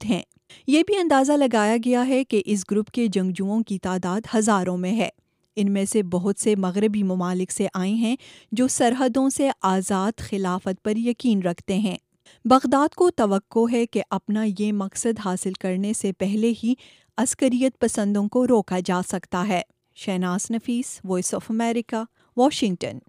یہ بھی اندازہ لگایا گیا ہے کہ اس گروپ کے جنگجوؤں کی تعداد ہزاروں میں ہے۔ ان میں سے بہت سے مغربی ممالک سے آئے ہیں جو سرحدوں سے آزاد خلافت پر یقین رکھتے ہیں۔ بغداد کو توقع ہے کہ اپنا یہ مقصد حاصل کرنے سے پہلے ہی عسکریت پسندوں کو روکا جا سکتا ہے۔ Shahnaz Nafees, Voice of America, Washington.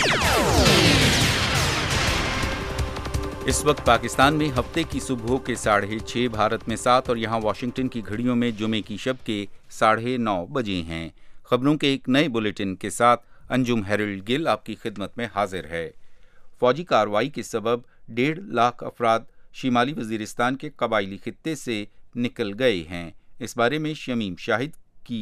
اس وقت پاکستان میں ہفتے کی صبح کے ساڑھے چھ، بھارت میں سات اور یہاں واشنگٹن کی گھڑیوں میں جمعے کی شب کے ساڑھے نو بجے ہیں۔ خبروں کے ایک نئے بلیٹن کے ساتھ انجم ہیرلڈ گل آپ کی خدمت میں حاضر ہے۔ فوجی کارروائی کے سبب ڈیڑھ لاکھ افراد شمالی وزیرستان کے قبائلی خطے سے نکل گئے ہیں۔ اس بارے میں شمیم شاہد کی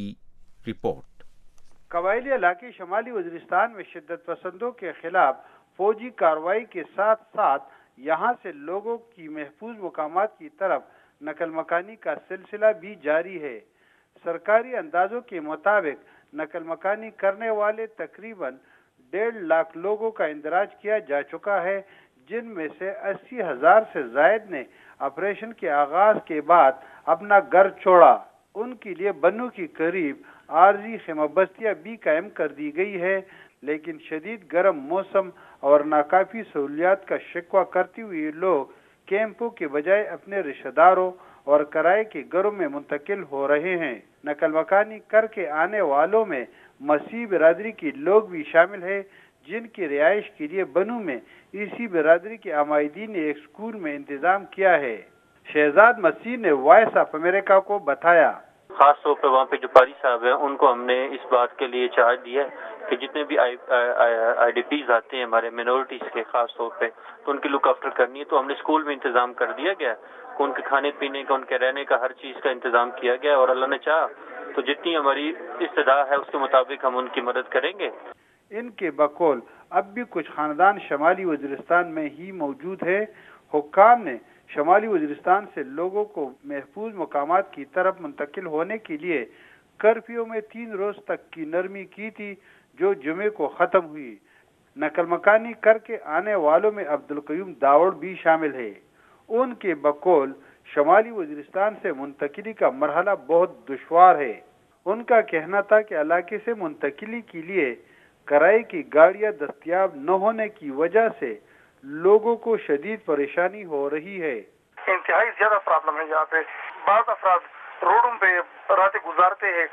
رپورٹ۔ قبائلی علاقے شمالی وزیرستان میں شدت پسندوں کے خلاف فوجی کارروائی کے ساتھ ساتھ یہاں سے لوگوں کی محفوظ مقامات کی طرف نقل مکانی کا سلسلہ بھی جاری ہے۔ سرکاری اندازوں کے مطابق نقل مکانی کرنے والے تقریباً ڈیڑھ لاکھ لوگوں کا اندراج کیا جا چکا ہے، جن میں سے اسی ہزار سے زائد نے آپریشن کے آغاز کے بعد اپنا گھر چھوڑا۔ ان کے لیے بنو کی قریب عارضی خیمہ بستیاں بھی قائم کر دی گئی ہے، لیکن شدید گرم موسم اور ناکافی سہولیات کا شکوہ کرتے ہوئے لوگ کیمپوں کے بجائے اپنے رشتہ داروں اور کرائے کے گھروں میں منتقل ہو رہے ہیں۔ نقل مکانی کر کے آنے والوں میں مسیحی برادری کے لوگ بھی شامل ہیں، جن کی رہائش کے لیے بنو میں اسی برادری کے عمائدین نے ایک سکول میں انتظام کیا ہے۔ شہزاد مسیح نے وائس آف امریکہ کو بتایا، خاص طور پہ وہاں پہ جو پاری صاحب ہیں ان کو ہم نے اس بات کے لیے چارج دیا ہے کہ جتنے بھی آئی ڈی پیز آتے ہیں ہمارے مینورٹیز کے، خاص طور پہ تو ان کی لک آفٹر کرنی ہے، تو ہم نے اسکول میں انتظام کر دیا گیا کہ ان کے کھانے پینے کا، ان کے رہنے کا، ہر چیز کا انتظام کیا گیا، اور اللہ نے چاہا تو جتنی ہماری استطاعت ہے اس کے مطابق ہم ان کی مدد کریں گے۔ ان کے بقول اب بھی کچھ خاندان شمالی وزیرستان میں ہی موجود ہے۔ حکام نے شمالی وزیرستان سے لوگوں کو محفوظ مقامات کی طرف منتقل ہونے کے لیے کرفیو میں تین روز تک کی نرمی کی تھی، جو جمعے کو ختم ہوئی۔ نقل مکانی کر کے آنے والوں میں عبدالقیوم داوڑ بھی شامل ہے۔ ان کے بقول شمالی وزیرستان سے منتقلی کا مرحلہ بہت دشوار ہے۔ ان کا کہنا تھا کہ علاقے سے منتقلی کے لیے کرائے کی گاڑیاں دستیاب نہ ہونے کی وجہ سے لوگوں کو شدید پریشانی ہو رہی ہے۔ انتہائی زیادہ پرابلم ہے یہاں پہ، بعض افراد روڈوں پہ راتیں گزارتے ہیں،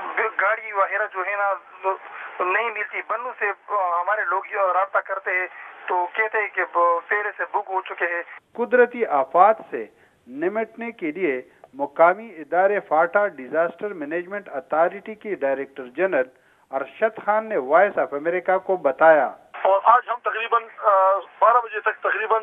گاڑی وغیرہ جو ہے نا نہیں ملتی۔ بنو سے ہمارے لوگ رابطہ کرتے ہیں تو کہتے ہیں کہ پہلے سے بک ہو چکے ہیں۔ قدرتی آفات سے نمٹنے کے لیے مقامی ادارے فاٹا ڈیزاسٹر مینجمنٹ اتھارٹی کے ڈائریکٹر جنرل ارشد خان نے وائس آف امریکہ کو بتایا، اور آج ہم تقریباً بارہ بجے تک تقریباً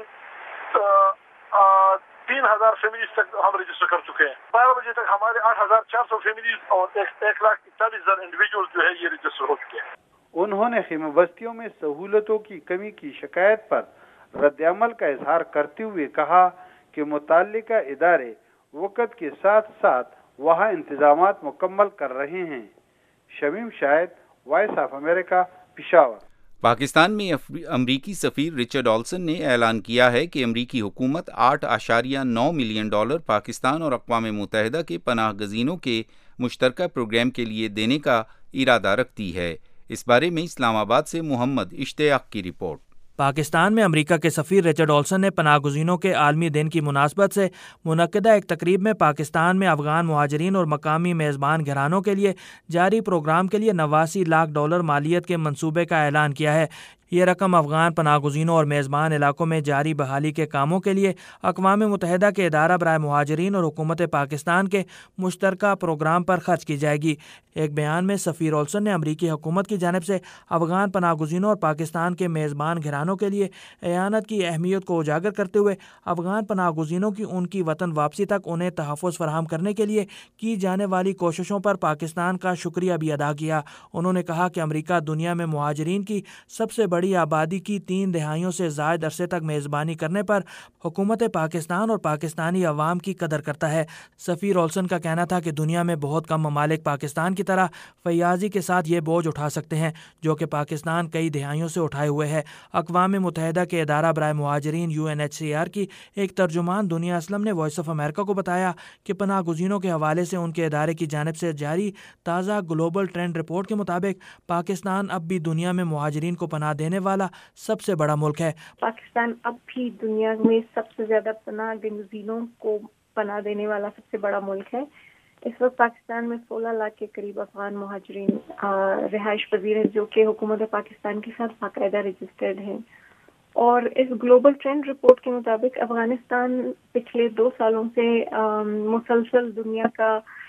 تین ہزار فیملیز تک ہم رجسٹر کر چکے ہیں۔ بارہ بجے تک ہمارے آٹھ ہزار چار سو فیملیز اور ایک لاکھ اکتالیس ہزار انڈیویجول جو ہے یہ رجسٹر ہو چکے ہیں۔ انہوں نے خیمہ بستیوں میں سہولتوں کی کمی کی شکایت پر رد عمل کا اظہار کرتے ہوئے کہا کہ متعلقہ ادارے وقت کے ساتھ ساتھ وہاں انتظامات مکمل کر رہے ہیں۔ Shamim Shahid, Voice of America, Peshawar. Pakistan میں امریکی سفیر رچرڈ آلسن نے اعلان کیا ہے کہ امریکی حکومت آٹھ اشاریہ نو ملین ڈالر پاکستان اور اقوام متحدہ کے پناہ گزینوں کے مشترکہ پروگرام کے لیے دینے کا ارادہ رکھتی ہے۔ اس بارے میں اسلام آباد سے محمد اشتیاق کی رپورٹ۔ پاکستان میں امریکہ کے سفیر رچرڈ آلسن نے پناہ گزینوں کے عالمی دن کی مناسبت سے منعقدہ ایک تقریب میں پاکستان میں افغان مہاجرین اور مقامی میزبان گھرانوں کے لیے جاری پروگرام کے لیے نواسی لاکھ ڈالر مالیت کے منصوبے کا اعلان کیا ہے۔ یہ رقم افغان پناہ گزینوں اور میزبان علاقوں میں جاری بحالی کے کاموں کے لیے اقوام متحدہ کے ادارہ برائے مہاجرین اور حکومت پاکستان کے مشترکہ پروگرام پر خرچ کی جائے گی۔ ایک بیان میں سفیر آلسن نے امریکی حکومت کی جانب سے افغان پناہ گزینوں اور پاکستان کے میزبان گھرانوں کے لیے اعانت کی اہمیت کو اجاگر کرتے ہوئے افغان پناہ گزینوں کی ان کی وطن واپسی تک انہیں تحفظ فراہم کرنے کے لیے کی جانے والی کوششوں پر پاکستان کا شکریہ بھی ادا کیا۔ انہوں نے کہا کہ امریکہ دنیا میں مہاجرین کی سب سے بڑی बड़ी आबादी की तीन दहाइयों से ज़ायद अरसे तक मेज़बानी करने पर हुकूमत पाकिस्तान और पाकिस्तानी अवाम की कदर करता है। सफ़ीर ओल्सन का कहना था कि दुनिया में बहुत कम ममालिक पाकिस्तान की तरह फयाजी के साथ ये बोझ उठा सकते हैं जो कि पाकिस्तान कई दहाइयों से उठाए हुए है। अक़वाम मुत्तहिदा के इदारा बराए मुहाजिरीन U N H C R की एक तर्जुमान दुनिया असलम ने वॉइस ऑफ अमेरिका को बताया कि पनाह गुज़ीनों के हवाले से उनके इदारे की जानिब से जारी ताज़ा ग्लोबल ट्रेंड रिपोर्ट के मुताबिक पाकिस्तान अब भी दुनिया में मुहाजिरीन को पनाह देने वाला सबसे बड़ा मुल्क है। पाकिस्तान अब भी दुनिया में सबसे ज्यादा पनाह गुज़ीनों को पनाह देने वाला सबसे बड़ा मुल्क है। इस वक्त पाकिस्तान में सोलह लाख के करीब अफगान मुहाजिरीन रिहाइश पजीर हैं जो कि हुकूमत पाकिस्तान के साथ बाकायदा रजिस्टर्ड हैं। और इस ग्लोबल ट्रेंड रिपोर्ट के मुताबिक अफगानिस्तान पिछले दो सालों से मुसलसल दुनिया का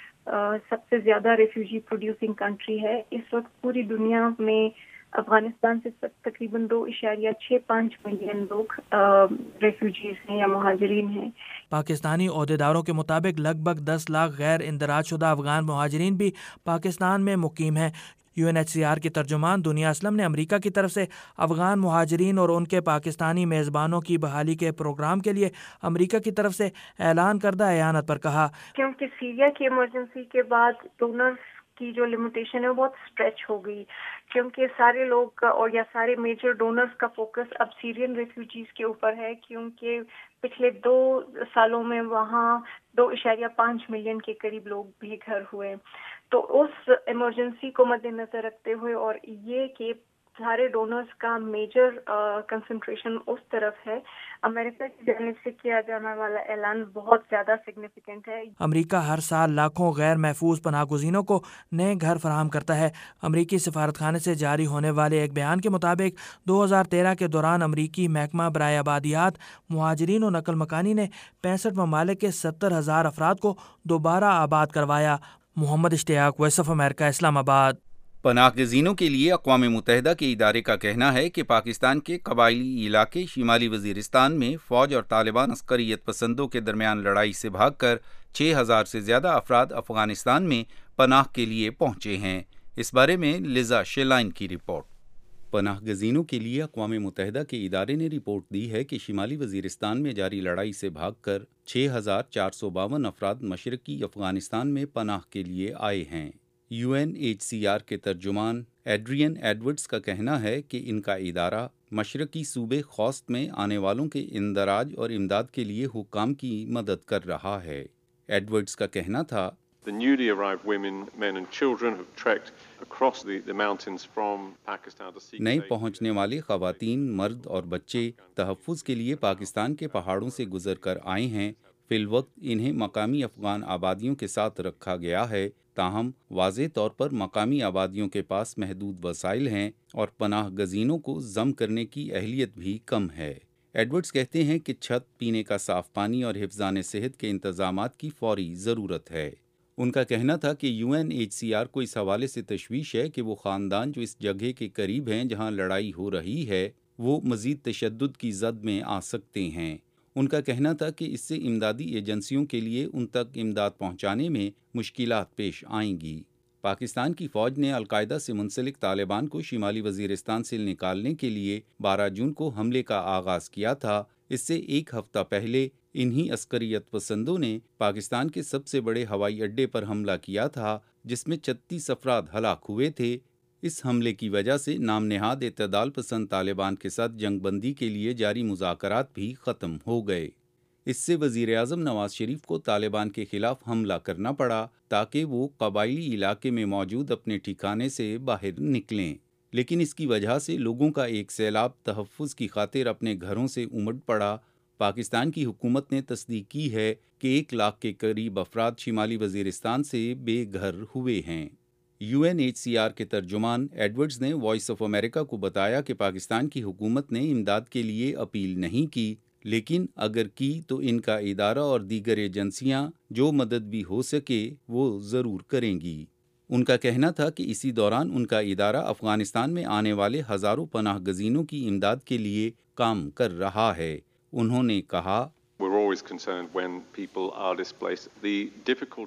आ, सबसे ज्यादा रेफ्यूजी प्रोड्यूसिंग कंट्री है। इस वक्त पूरी दुनिया में अफगानिस्तान से तकरीबन दो इशारिया छः पाँच मिलियन लोग रेफ्यूजीज हैं या मुहाजिरीन हैं। पाकिस्तानी ओहदेदारों के मुताबिक लगभग दस लाख गैर इंदराज शुदा अफगान मुहाजिरीन भी पाकिस्तान में मुकीम हैं। U N H C R की तर्जुमान दुनिया असलम ने अमेरिका की तरफ से अफगान मुहाजिरीन और उनके पाकिस्तानी मेज़बानों की बहाली के प्रोग्राम के लिए अमेरिका की तरफ से ऐलान करदा एयानत पर कहा, क्योंकि सीरिया की इमरजेंसी के बाद डोनर्स की जो लिमिटेशन है वो बहुत स्ट्रेच हो गई, क्योंकि सारे लोग और या सारे मेजर डोनर्स का फोकस अब सीरियन रेफ्यूजीज के ऊपर है, क्योंकि पिछले दो सालों में वहाँ दो इशारिया पाँच मिलियन के करीब लोग बेघर हुए। तो उस इमरजेंसी को मद्देनजर रखते हुए और ये कि सारे डोनर्स का मेजर कंसंट्रेशन उस तरफ है, अमेरिका की जानिब से किया जाने वाला ऐलान बहुत ज़्यादा सिग्निफिकेंट है। अमेरिका हर साल लाखों गैर महफूज पनाहगुज़ीनों को नए घर फराहम करता है। अमेरिकी सफारतखाने से जारी होने वाले एक बयान के मुताबिक दो हज़ार तेरह के दौरान अमेरिकी महकमा बराए आबादियात, मुहाजिरीन और नकल मकानी ने पैंसठ ममालिक के सत्तर हज़ार अफराद को दोबारा आबाद करवाया। Mohammad Ishtiaq, Voice of America, Islamabad. पनाहगज़ीनों के लिए अक़वाम मुत्तहिदा के इदारे का कहना है कि पाकिस्तान के कबायली इलाके शिमाली वज़ीरिस्तान में फ़ौज और तालिबान अस्करियत पसंदों के दरमियान लड़ाई से भागकर छः हज़ार से ज़्यादा अफराद अफ़गानिस्तान में पनाह के लिए पहुँचे हैं। इस बारे में लिज़ा शेलाइन की रिपोर्ट। पनाहगज़ीनों के लिए अक़वाम मुत्तहिदा के इदारे ने रिपोर्ट दी है कि शिमाली वज़ीरिस्तान में जारी लड़ाई से भागकर छः हज़ार चार सौ बावन अफराद मशरक़ी अफ़गानिस्तान में पनाह के लिए आए हैं। U N H C R के तर्जुमान एड्रियन एडवर्ड्स का कहना है कि इनका इदारा मशरक़ी सूबे खौस्त में आने वालों के इंदराज और इमदाद के लिए हुक्काम की मदद कर रहा है। एडवर्ड्स का कहना था, The newly arrived women, men and children have trekked across the, the mountains from Pakistan to seek नए पहुंचने वाले ख़वातीन, मर्द और बच्चे तहफ़्फ़ुज़ के लिए पाकिस्तान के पहाड़ों से गुजर कर आए हैं। फ़िलवक्त इन्हें मकामी अफ़गान आबादियों के साथ रखा गया है, ताहम वाज़े तौर पर मकामी आबादियों के पास महदूद वसाइल हैं और पनाह गज़ीनों को ज़म करने की अहलियत भी कम है। एडवर्ड्स कहते हैं कि छत, पीने का साफ़ पानी और हिफ़्ज़ान सेहत के इंतज़ामात की फ़ौरी ज़रूरत है। उनका कहना था कि U N H C R को इस हवाले से तशवीश है कि वो ख़ानदान जो इस जगह के करीब हैं जहाँ लड़ाई हो रही है, वो मज़ीद तशद्दुद की ज़द में आ सकते हैं। उनका कहना था कि इससे इमदादी एजेंसियों के लिए उन तक इमदाद पहुँचाने में मुश्किलात पेश आएंगी। पाकिस्तान की फ़ौज ने अलकायदा से मुंसलिक तालिबान को शिमाली वज़ीरिस्तान से निकालने के लिए बारह जून को हमले का आगाज़ किया था। इससे एक हफ्ता पहले इन्हीं अस्करियत पसंदों ने पाकिस्तान के सबसे बड़े हवाई अड्डे पर हमला किया था, जिसमें छत्तीस अफराद हलाक हुए थे। इस हमले की वजह से नाम नेहाद इत्तेदाल पसंद तालिबान के साथ जंगबंदी के लिए जारी मुज़ाकरात भी ख़त्म हो गए। इससे वज़ीर आज़म नवाज शरीफ को तालिबान के ख़िलाफ़ हमला करना पड़ा ताकि वो कबायली इलाके में मौजूद अपने ठिकाने से बाहर निकलें। लेकिन इसकी वजह से लोगों का एक सैलाब तहफ़्फ़ुज़ की खातिर अपने घरों से उमड़ पड़ा। पाकिस्तान की हुकूमत ने तस्दीक की है कि एक लाख के करीब अफराद शिमाली वज़ीरिस्तान से बेघर हुए हैं। U N H C R के तर्जुमान एडवर्ड्स ने वॉइस ऑफ अमेरिका को बताया कि पाकिस्तान की हुकूमत ने इमदाद के लिए अपील नहीं की, लेकिन अगर की तो इनका इदारा और दीगर एजेंसियां जो मदद भी हो सके वो ज़रूर करेंगी। उनका कहना था कि इसी दौरान उनका इदारा अफ़गानिस्तान में आने वाले हज़ारों पनाह गज़ीनों की इमदाद के लिए काम कर रहा है। उन्होंने कहा,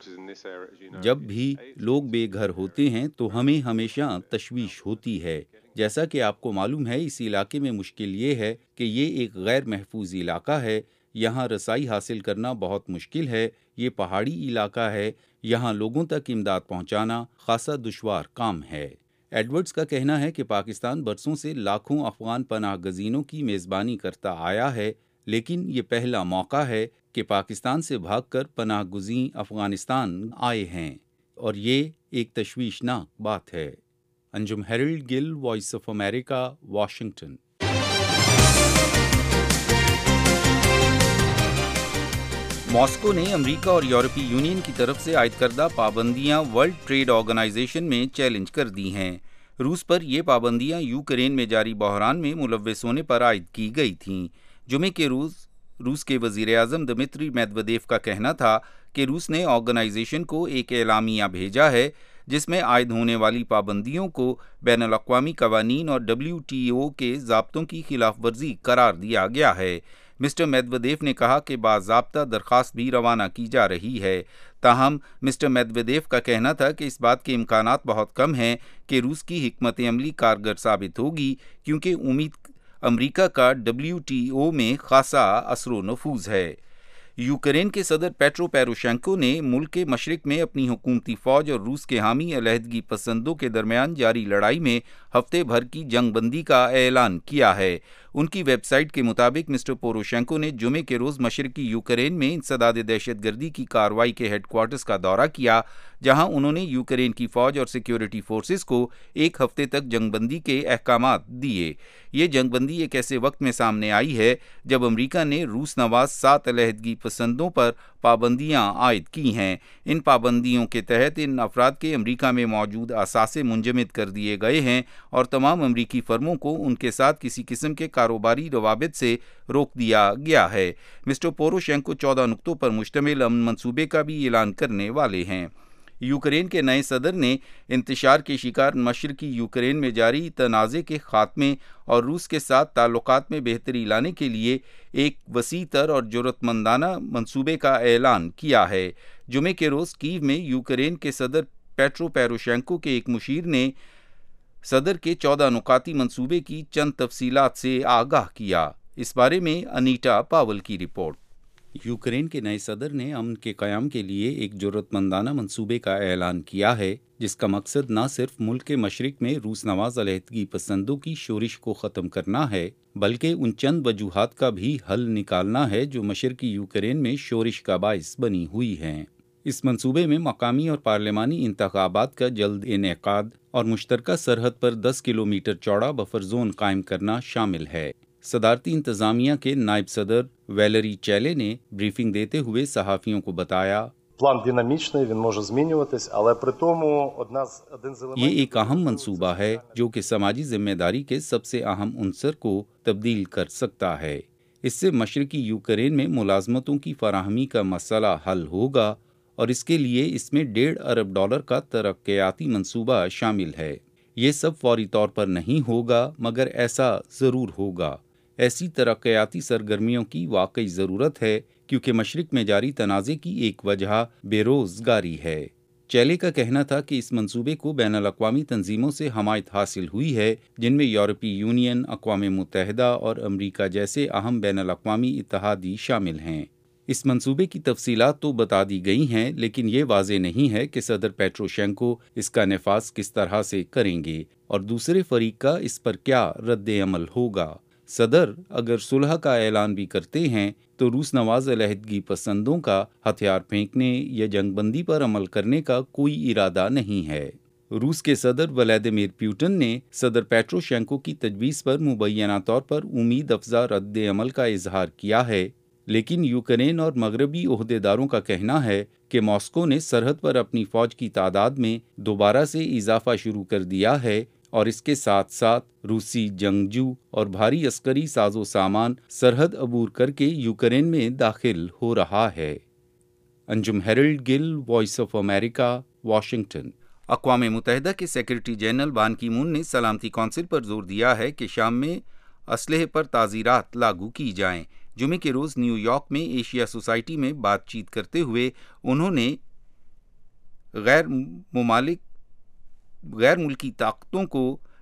जब भी लोग बेघर होते हैं तो हमें हमेशा तशवीश होती है। جیسا کہ آپ کو معلوم ہے اس علاقے میں مشکل یہ ہے کہ یہ ایک غیر محفوظ علاقہ ہے، یہاں رسائی حاصل کرنا بہت مشکل ہے، یہ پہاڑی علاقہ ہے، یہاں لوگوں تک امداد پہنچانا خاصا دشوار کام ہے۔ ایڈورڈز کا کہنا ہے کہ پاکستان برسوں سے لاکھوں افغان پناہ گزینوں کی میزبانی کرتا آیا ہے، لیکن یہ پہلا موقع ہے کہ پاکستان سے بھاگ کر پناہ گزین افغانستان آئے ہیں، اور یہ ایک تشویشناک بات ہے۔ Anjum Harold Gill, Voice of America, Washington. Moscow نے امریکہ اور یورپی یونین کی طرف سے عائد کردہ پابندیاں ورلڈ ٹریڈ آرگنائزیشن میں چیلنج کر دی ہیں۔ روس پر یہ پابندیاں یوکرین میں جاری بحران میں ملوث ہونے پر عائد کی گئی تھیں۔ جمعے کے روز روس کے وزیر اعظم دمتری میدودیف کا کہنا تھا کہ روس نے آرگنائزیشن کو ایک اعلامیہ بھیجا ہے جس میں عائد ہونے والی پابندیوں کو بین الاقوامی قوانین اور ڈبلیو ٹی او کے ضابطوں کی خلاف ورزی قرار دیا گیا ہے۔ مسٹر میدودیف نے کہا کہ باضابطہ درخواست بھی روانہ کی جا رہی ہے، تاہم مسٹر میدودیف کا کہنا تھا کہ اس بات کے امکانات بہت کم ہیں کہ روس کی حکمت عملی کارگر ثابت ہوگی، کیونکہ امید امریکہ کا ڈبلیو ٹی او میں خاصا اثر و نفوذ ہے۔ یوکرین کے صدر پیٹرو پیروشینکو نے ملک کے مشرق میں اپنی حکومتی فوج اور روس کے حامی علیحدگی پسندوں کے درمیان جاری لڑائی میں ہفتے بھر کی جنگ بندی کا اعلان کیا ہے۔ ان کی ویب سائٹ کے مطابق مسٹر پوروشینکو نے جمعے کے روز مشرقی یوکرین میں انسداد دہشت گردی کی کارروائی کے ہیڈ کوارٹرز کا دورہ کیا، جہاں انہوں نے یوکرین کی فوج اور سیکیورٹی فورسز کو ایک ہفتے تک جنگ بندی کے احکامات دیے۔ یہ جنگ بندی ایک ایسے وقت میں سامنے آئی ہے جب امریکہ نے روس نواز سات علیحدگی پسندوں پر پابندیاں عائد کی ہیں۔ ان پابندیوں کے تحت ان افراد کے امریکہ میں موجود اثاثے منجمد کر دیے گئے ہیں اور تمام امریکی فرموں کو ان کے ساتھ کسی قسم کے کاروباری روابط سے روک دیا گیا ہے۔ مسٹر پوروشینکو چودہ نقطوں پر مشتمل امن منصوبے کا بھی اعلان کرنے والے ہیں۔ یوکرین کے نئے صدر نے انتشار کے شکار مشرقی یوکرین میں جاری تنازع کے خاتمے اور روس کے ساتھ تعلقات میں بہتری لانے کے لیے ایک وسیع تر اور جرأت مندانہ منصوبے کا اعلان کیا ہے۔ جمعے کے روز کیو میں یوکرین کے صدر پیٹرو پیروشینکو کے ایک مشیر نے صدر کے چودہ نکاتی منصوبے کی چند تفصیلات سے آگاہ کیا۔ اس بارے میں انیٹا پاول کی رپورٹ۔ یوکرین کے نئے صدر نے امن کے قیام کے لیے ایک جرأت مندانہ منصوبے کا اعلان کیا ہے، جس کا مقصد نہ صرف ملک کے مشرق میں روس نواز علیحدگی پسندوں کی شورش کو ختم کرنا ہے، بلکہ ان چند وجوہات کا بھی حل نکالنا ہے جو مشرقی یوکرین میں شورش کا باعث بنی ہوئی ہیں۔ اس منصوبے میں مقامی اور پارلیمانی انتخابات کا جلد انعقاد اور مشترکہ سرحد پر دس کلومیٹر چوڑا بفر زون قائم کرنا شامل ہے۔ صدارتی انتظامیہ کے نائب صدر ویلری چیلے نے بریفنگ دیتے ہوئے صحافیوں کو بتایا، یہ ایک اہم منصوبہ ہے جو کہ سماجی ذمہ داری کے سب سے اہم عنصر کو تبدیل کر سکتا ہے۔ اس سے مشرقی یوکرین میں ملازمتوں کی فراہمی کا مسئلہ حل ہوگا اور اس کے لیے اس میں ڈیڑھ ارب ڈالر کا ترقیاتی منصوبہ شامل ہے۔ یہ سب فوری طور پر نہیں ہوگا، مگر ایسا ضرور ہوگا۔ ایسی ترقیاتی سرگرمیوں کی واقعی ضرورت ہے کیونکہ مشرق میں جاری تنازع کی ایک وجہ بے روزگاری ہے۔ چیلے کا کہنا تھا کہ اس منصوبے کو بین الاقوامی تنظیموں سے حمایت حاصل ہوئی ہے، جن میں یورپی یونین، اقوام متحدہ اور امریکہ جیسے اہم بین الاقوامی اتحادی شامل ہیں۔ اس منصوبے کی تفصیلات تو بتا دی گئی ہیں، لیکن یہ واضح نہیں ہے کہ صدر پیٹروشینکو اس کا نفاذ کس طرح سے کریں گے اور دوسرے فریق کا اس پر کیا رد عمل ہوگا۔ صدر اگر صلح کا اعلان بھی کرتے ہیں تو روس نواز علیحدگی پسندوں کا ہتھیار پھینکنے یا جنگ بندی پر عمل کرنے کا کوئی ارادہ نہیں ہے۔ روس کے صدر ولادیمیر پیوٹن نے صدر پیٹروشینکو کی تجویز پر مبینہ طور پر امید افزا رد عمل کا اظہار کیا ہے، لیکن یوکرین اور مغربی عہدیداروں کا کہنا ہے کہ ماسکو نے سرحد پر اپنی فوج کی تعداد میں دوبارہ سے اضافہ شروع کر دیا ہے اور اس کے ساتھ ساتھ روسی جنگجو اور بھاری عسکری ساز و سامان سرحد عبور کر کے یوکرین میں داخل ہو رہا ہے۔ Anjum Harold Gill, Voice of America, Washington. اقوام متحدہ کے سیکرٹری جنرل بان کی مون نے سلامتی کونسل پر زور دیا ہے کہ شام میں اسلحے پر تعزیرات لاگو کی جائیں۔ جمعے کے روز نیو یارک میں ایشیا سوسائٹی میں بات چیت کرتے ہوئے انہوں نے غیر ممالک غیر ملکی طاقتوں کو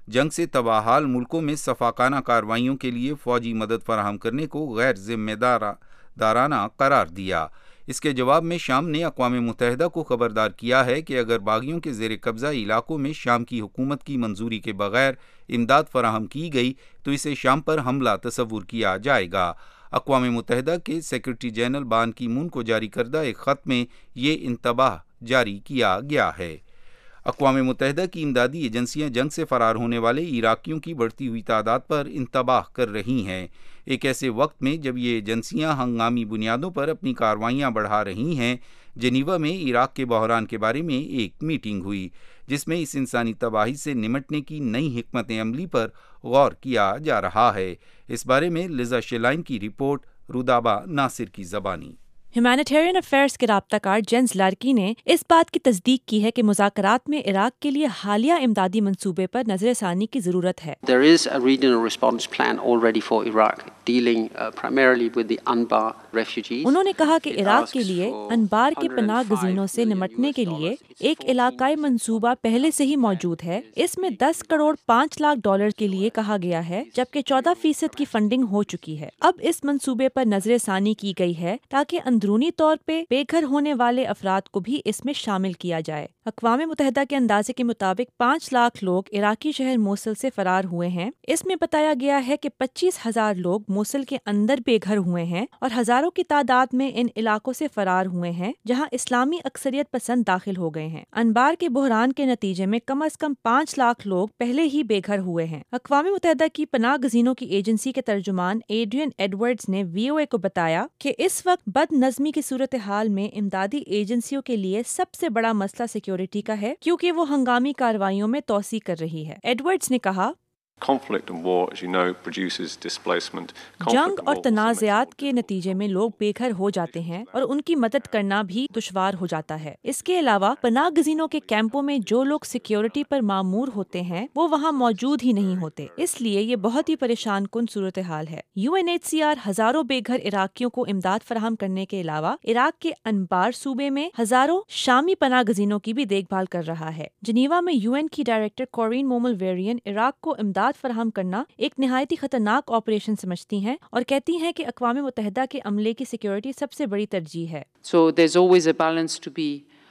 जंग से तबाहाल मुल्कों में सफाकाना कार्रवाइयों के लिए फौजी मदद फराहम करने को गैर जिम्मेदाराना करार दिया। इसके जवाब में शाम ने अक़वाम मुत्तहिदा को खबरदार किया है कि अगर बागियों के ज़ेर कब्ज़ा इलाकों में शाम की हुकूमत की मंजूरी के बगैर इमदाद फराहम की गई तो इसे शाम पर हमला तस्वुर किया जाएगा। अक़वाम मुत्तहिदा के सेक्रेटरी जनरल बान की मून को जारी करदा एक ख़त में ये इंतबाह जारी किया गया है। अक़वाम मुत्तहिदा की इमदादी एजेंसियां जंग से फ़रार होने वाले इराकियों की बढ़ती हुई तादाद पर इंतबाह कर रही हैं। एक ऐसे वक्त में जब ये एजेंसियां हंगामी बुनियादों पर अपनी कार्रवाइयां बढ़ा रही हैं, जेनीवा में इराक के बहरान के बारे में एक मीटिंग हुई जिसमें इस इंसानी तबाही से निमटने की नई हिकमत अमली पर गौर किया जा रहा है। इस बारे में लिजा शेलाइन की रिपोर्ट, रुदाबा नासिर की ज़बानी। ह्यूमैनिटेरियन अफेयर्स के राब्ताकार जेन्स लार्की ने इस बात की तस्दीक की है कि मुज़ाकरात में इराक के लिए हालिया इमदादी मंसूबे पर नजरसानी की जरूरत है। There is a regional response plan already for Iraq, dealing uh, primarily with the Anbar refugees. उन्होंने कहा कि इराक के लिए अनबार के पनाह गजीनों से निमटने के लिए एक इलाकाई मंसूबा पहले से ही मौजूद है। इसमें दस करोड़ पाँच लाख डॉलर के लिए कहा गया है, जबकि चौदह फीसद की फंडिंग हो चुकी है। अब इस मंसूबे पर नजरसानी की गई है ताकि अंदरूनी तौर पे बेघर होने वाले अफराद को भी इसमें शामिल किया जाए। अक़वाम मुत्तहिदा के अंदाजे के मुताबिक पाँच लाख लोग इराकी शहर मोसुल से फरार हुए हैं। इसमें बताया गया है कि पच्चीस हजार लोग मोसुल के अंदर बेघर हुए हैं और हजारों की तादाद में इन इलाकों से फरार हुए हैं जहां इस्लामी अक्सरियत पसंद दाखिल हो गए हैं। अनबार के बहरान के नतीजे में कम अज कम पाँच लाख लोग पहले ही बेघर हुए हैं। अक़वाम मुत्तहिदा की पनाह गजीनों की एजेंसी के तर्जुमान एड्रियन एडवर्ड्स ने वी ओ ए को बताया कि इस वक्त बदनज़मी की सूरत हाल में इमदादी एजेंसियों के लिए सबसे बड़ा मसला सिक्योरिटी का है, क्योंकि वो हंगामी कार्रवाइयों में तोसी कर रही है। एडवर्ड्स ने कहा, Conflict and war, as you know, produces displacement. जंग और तनाज़ात के नतीजे में लोग बेघर हो जाते हैं और उनकी मदद करना भी दुश्वार हो जाता है। इसके अलावा पनाह गजीनों के कैंपों में जो लोग सिक्योरिटी पर मामूर होते हैं वो वहाँ मौजूद ही नहीं होते, इसलिए ये बहुत ही परेशान कुन सूरत हाल है। U N H C R हजारों बेघर इराकियों को इमदाद फराहम करने के अलावा इराक के अनबार सूबे में हजारों शामी पनाह गजीनों की भी देखभाल कर रहा है। जनीवा में यू एन की डायरेक्टर कोरिन मोमल-वेरियन इराक को इमदाद फराहम करना एक निहायती खतरनाक ऑपरेशन समझती हैं और कहती हैं कि अक़वाम मुत्तहिदा के अमले की सिक्योरिटी सबसे बड़ी तरजीह है। So there's always a balance to be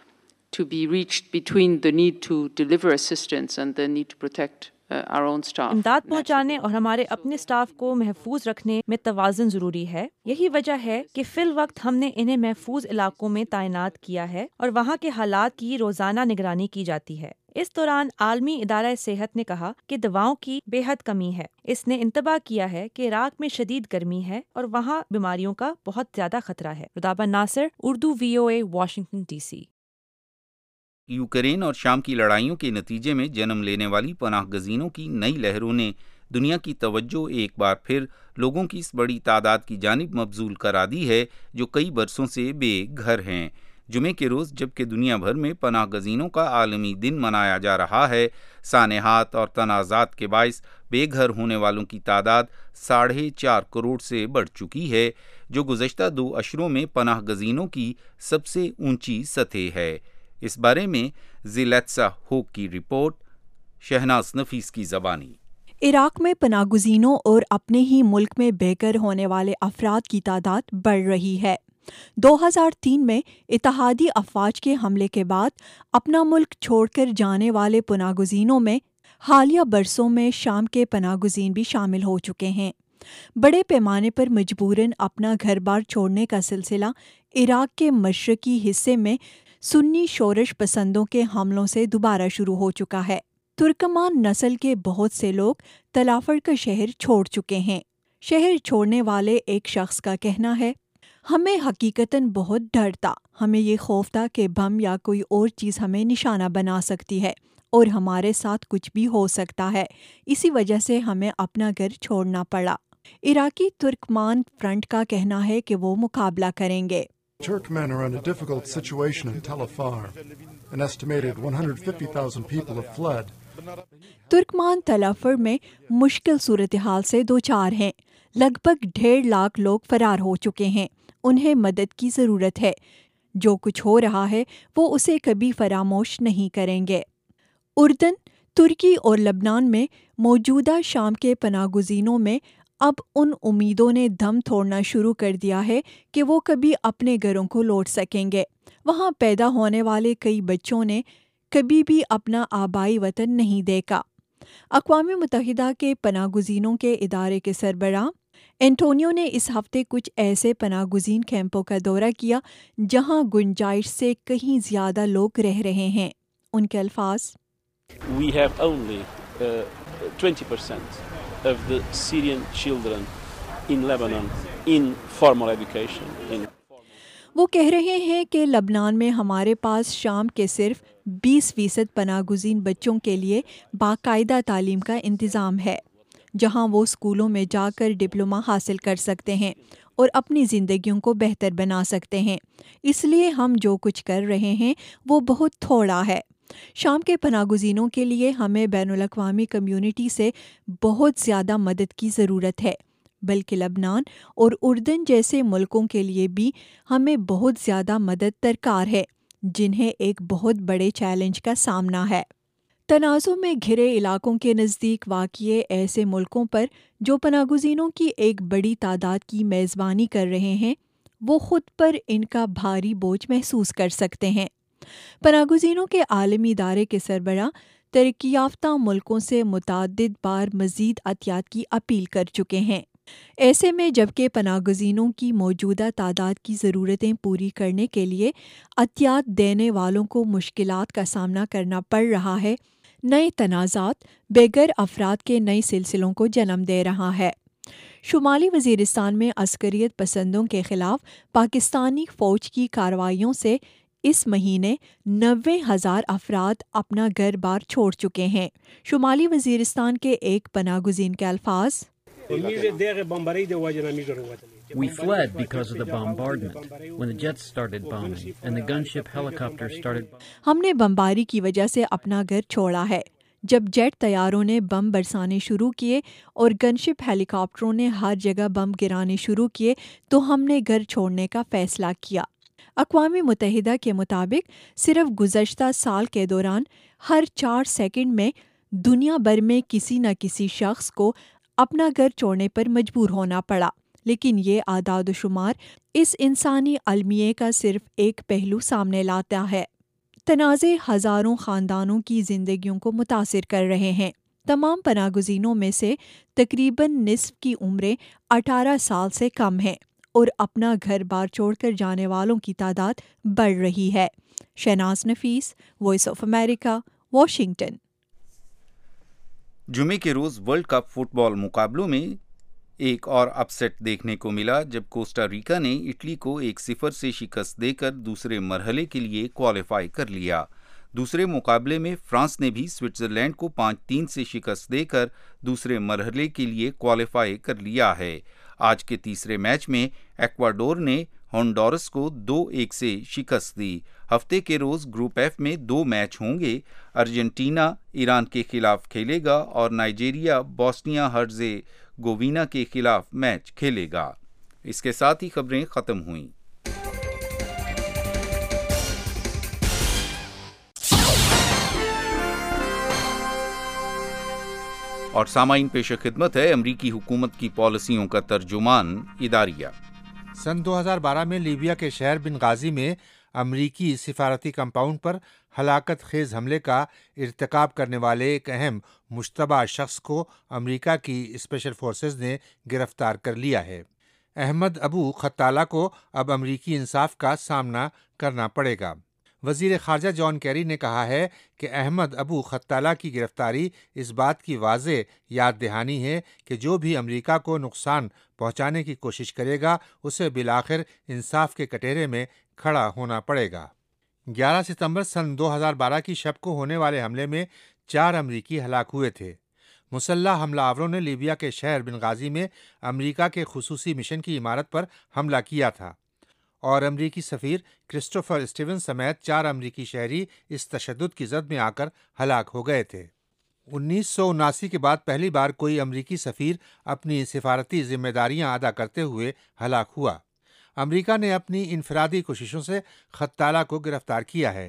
to be reached between the need to deliver assistance and the need to protect uh, our own staff. इमदाद पहुंचाने और हमारे अपने स्टाफ को महफूज रखने में तवाज़ुन जरूरी है। यही वजह है कि फिल वक्त हमने इन्हें महफूज इलाकों में तैनात किया है और वहाँ के हालात की रोजाना निगरानी की जाती है। इस दौरान आलमी इदारा सेहत ने कहा कि दवाओं की बेहद कमी है। इसने इंतबाह किया है कि इराक में शदीद गर्मी है और वहाँ बीमारियों का बहुत ज्यादा खतरा है। Rudaba Nasir, Urdu V O A, Washington D C. Ukraine और शाम की लड़ाइयों के नतीजे में जन्म लेने वाली पनाह गजीनों की नई लहरों ने दुनिया की तवज्जो एक बार फिर लोगों की इस बड़ी तादाद की जानिब मबजूल करा दी है जो कई बरसों से बेघर हैं। जुमे के रोज़ जबकि दुनिया भर में पनाह गजीनों का आलमी दिन मनाया जा रहा है, सानेहात और तनाज़ात के बाइस बेघर होने वालों की तादाद साढ़े चार करोड़ से बढ़ चुकी है, जो गुज़श्ता दो अशरों में पनाह गजीनों की सबसे ऊंची सतह है। इस बारे में ज़िलेत्सा होक की रिपोर्ट, शहनाज नफीस की ज़बानी। इराक में पनाहगज़ीनों और अपने ही मुल्क में बेघर होने वाले अफराद की तादाद बढ़ रही है। दो हज़ार तीन में इत्तेहादी अफवाज के हमले के बाद अपना मुल्क छोड़कर जाने वाले पनाहगज़ीनों में हालिया बरसों में शाम के पनाहगज़ीन भी शामिल हो चुके हैं। बड़े पैमाने पर मजबूरन अपना घर बार छोड़ने का सिलसिला इराक के मशरकी हिस्से में सुन्नी शोरश पसंदों के हमलों से दोबारा शुरू हो चुका है। तुर्कमान नस्ल के बहुत से लोग तलाफर का शहर छोड़ चुके हैं। शहर छोड़ने वाले एक शख्स का कहना है, हमें हकीकतन बहुत डर था। हमें ये खौफ था कि बम या कोई और चीज़ हमें निशाना बना सकती है और हमारे साथ कुछ भी हो सकता है। इसी वजह से हमें अपना घर छोड़ना पड़ा। इराकी तुर्कमान फ्रंट का कहना है कि वो मुकाबला करेंगे। Turkmen are in a difficult situation in Tel Afar. An estimated one hundred fifty thousand people have fled. तुर्कमान तलाफर में मुश्किल सूरत हाल से दो चार हैं। लगभग डेढ़ लाख लोग फरार हो चुके हैं। उन्हें मदद की ज़रूरत है। जो कुछ हो रहा है वो उसे कभी फरामोश नहीं करेंगे। उर्दन, ترکی اور لبنان میں موجودہ شام کے پناہ گزینوں میں اب ان امیدوں نے دم توڑنا شروع کر دیا ہے کہ وہ کبھی اپنے گھروں کو لوٹ سکیں گے۔ وہاں پیدا ہونے والے کئی بچوں نے کبھی بھی اپنا آبائی وطن نہیں دیکھا۔ اقوام متحدہ کے پناہ گزینوں کے ادارے کے سربراہ اینٹونیو نے اس ہفتے کچھ ایسے پناہ گزین کیمپوں کا دورہ کیا جہاں گنجائش سے کہیں زیادہ لوگ رہ رہے ہیں۔ ان کے الفاظ: We have only uh, twenty percent of the Syrian children in Lebanon in formal education. In وہ کہہ رہے ہیں کہ لبنان میں ہمارے پاس شام کے صرف بیس فیصد پناہ گزین بچوں کے لیے باقاعدہ تعلیم کا انتظام ہے، جہاں وہ اسکولوں میں جا کر ڈپلومہ حاصل کر سکتے ہیں اور اپنی زندگیوں کو بہتر بنا سکتے ہیں۔ اس لیے ہم جو کچھ کر رہے ہیں وہ بہت تھوڑا ہے۔ شام کے پناہ گزینوں کے لیے ہمیں بین الاقوامی کمیونٹی سے بہت زیادہ مدد کی ضرورت ہے، بلکہ لبنان اور اردن جیسے ملکوں کے لیے بھی ہمیں بہت زیادہ مدد درکار ہے، جنہیں ایک بہت بڑے چیلنج کا سامنا ہے۔ تنازع میں گھرے علاقوں کے نزدیک واقع ایسے ملکوں پر جو پناہ گزینوں کی ایک بڑی تعداد کی میزبانی کر رہے ہیں، وہ خود پر ان کا بھاری بوجھ محسوس کر سکتے ہیں۔ پناہ گزینوں کے عالمی ادارے کے سربراہ ترقی یافتہ ملکوں سے متعدد بار مزید عطیات کی اپیل کر چکے ہیں۔ ایسے میں جبکہ پناہ گزینوں کی موجودہ تعداد کی ضرورتیں پوری کرنے کے لیے عطیات دینے والوں کو مشکلات کا سامنا کرنا پڑ رہا ہے، نئے تنازعات بے گھر افراد کے نئے سلسلوں کو جنم دے رہا ہے۔ شمالی وزیرستان میں عسکریت پسندوں کے خلاف پاکستانی فوج کی کارروائیوں سے اس مہینے نوے ہزار افراد اپنا گھر بار چھوڑ چکے ہیں۔ شمالی وزیرستان کے ایک پناہ گزین کے الفاظ: We fled because of the bombardment. When the jets started bombing and the gunship helicopters started ہم نے بمباری کی وجہ سے اپنا گھر چھوڑا ہے۔ جب جیٹ طیاروں نے بم برسانے شروع کیے اور گنشپ ہیلی کاپٹروں نے ہر جگہ بم گرانے شروع کیے تو ہم نے گھر چھوڑنے کا فیصلہ کیا۔ اقوام متحدہ کے مطابق صرف گزشتہ سال کے دوران ہر چار سیکنڈ میں دنیا بھر میں کسی نہ کسی شخص کو اپنا گھر چھوڑنے پر مجبور ہونا پڑا، لیکن یہ اعداد و شمار اس انسانی المیے کا صرف ایک پہلو سامنے لاتا ہے۔ تنازع ہزاروں خاندانوں کی زندگیوں کو متاثر کر رہے ہیں۔ تمام پناہ گزینوں میں سے تقریباً نصف کی عمریں اٹھارہ سال سے کم ہیں اور اپنا گھر بار چھوڑ کر جانے والوں کی تعداد بڑھ رہی ہے۔ Shahnaz Nafees, Voice of America, Washington. جمعے کے روز ورلڈ کپ فٹ بال مقابلوں میں ایک اور اپ سیٹ دیکھنے کو ملا جب کوسٹا ریکا نے اٹلی کو ایک صفر سے شکست دے کر دوسرے مرحلے کے لیے کوالیفائی کر لیا۔ دوسرے مقابلے میں فرانس نے بھی سوئٹزرلینڈ کو پانچ تین سے شکست دے کر دوسرے مرحلے کے لیے کوالیفائی کر لیا ہے۔ آج کے تیسرے میچ میں ایکواڈور نے ہونڈورس کو دو ایک سے شکست دی۔ ہفتے کے روز گروپ ایف میں دو میچ ہوں گے۔ ارجنٹینا ایران کے خلاف کھیلے گا اور نائجیریا بوسنیا ہرزیگووینا کے خلاف میچ کھیلے گا۔ اس کے ساتھ ہی خبریں ختم ہوئیں۔ اور سامعین، پیش خدمت ہے امریکی حکومت کی پالیسیوں کا ترجمان اداریہ۔ سن دو ہزار بارہ میں لیبیا کے شہر بنغازی میں امریکی سفارتی کمپاؤنڈ پر ہلاکت خیز حملے کا ارتکاب کرنے والے ایک اہم مشتبہ شخص کو امریکہ کی اسپیشل فورسز نے گرفتار کر لیا ہے۔ احمد ابو خطالہ کو اب امریکی انصاف کا سامنا کرنا پڑے گا۔ وزیر خارجہ جان کیری نے کہا ہے کہ احمد ابو خطالہ کی گرفتاری اس بات کی واضح یاد دہانی ہے کہ جو بھی امریکہ کو نقصان پہنچانے کی کوشش کرے گا اسے بالآخر انصاف کے کٹہرے میں کھڑا ہونا پڑے گا۔ گیارہ ستمبر سن دو ہزار بارہ کی شب کو ہونے والے حملے میں چار امریکی ہلاک ہوئے تھے۔ مسلح حملہ آوروں نے لیبیا کے شہر بنغازی میں امریکہ کے خصوصی مشن کی عمارت پر حملہ کیا تھا اور امریکی سفیر کرسٹوفر اسٹیون سمیت چار امریکی شہری اس تشدد کی زد میں آ کر ہلاک ہو گئے تھے۔ انیس سو اناسی کے بعد پہلی بار کوئی امریکی سفیر اپنی سفارتی ذمہ داریاں ادا کرتے ہوئے ہلاک ہوا۔ امریکہ نے اپنی انفرادی کوششوں سے خطالہ کو گرفتار کیا ہے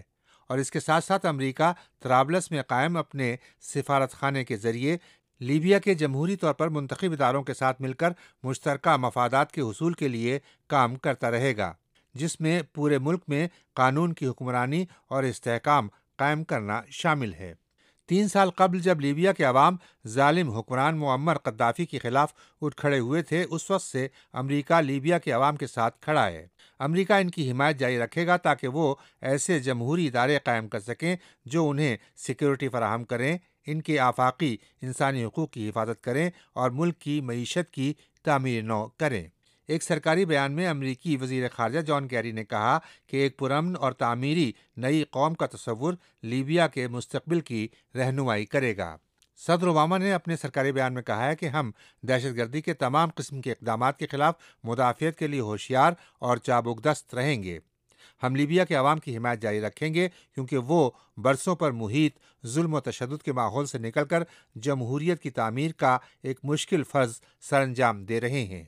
اور اس کے ساتھ ساتھ امریکہ طرابلس میں قائم اپنے سفارت خانے کے ذریعے لیبیا کے جمہوری طور پر منتخب اداروں کے ساتھ مل کر مشترکہ مفادات کے حصول کے لیے کام کرتا رہے گا، جس میں پورے ملک میں قانون کی حکمرانی اور استحکام قائم کرنا شامل ہے۔ تین سال قبل جب لیبیا کے عوام ظالم حکمران معمر قذافی کے خلاف اٹھ کھڑے ہوئے تھے، اس وقت سے امریکہ لیبیا کے عوام کے ساتھ کھڑا ہے۔ امریکہ ان کی حمایت جاری رکھے گا تاکہ وہ ایسے جمہوری ادارے قائم کر سکیں جو انہیں سیکیورٹی فراہم کریں، ان کے آفاقی انسانی حقوق کی حفاظت کریں اور ملک کی معیشت کی تعمیر نو کریں۔ ایک سرکاری بیان میں امریکی وزیر خارجہ جان کیری نے کہا کہ ایک پرامن اور تعمیری نئی قوم کا تصور لیبیا کے مستقبل کی رہنمائی کرے گا۔ صدر اوباما نے اپنے سرکاری بیان میں کہا ہے کہ ہم دہشت گردی کے تمام قسم کے اقدامات کے خلاف مدافعت کے لیے ہوشیار اور چابک دست رہیں گے۔ ہم لیبیا کے عوام کی حمایت جاری رکھیں گے کیونکہ وہ برسوں پر محیط ظلم و تشدد کے ماحول سے نکل کر جمہوریت کی تعمیر کا ایک مشکل فرض سر انجام دے رہے ہیں۔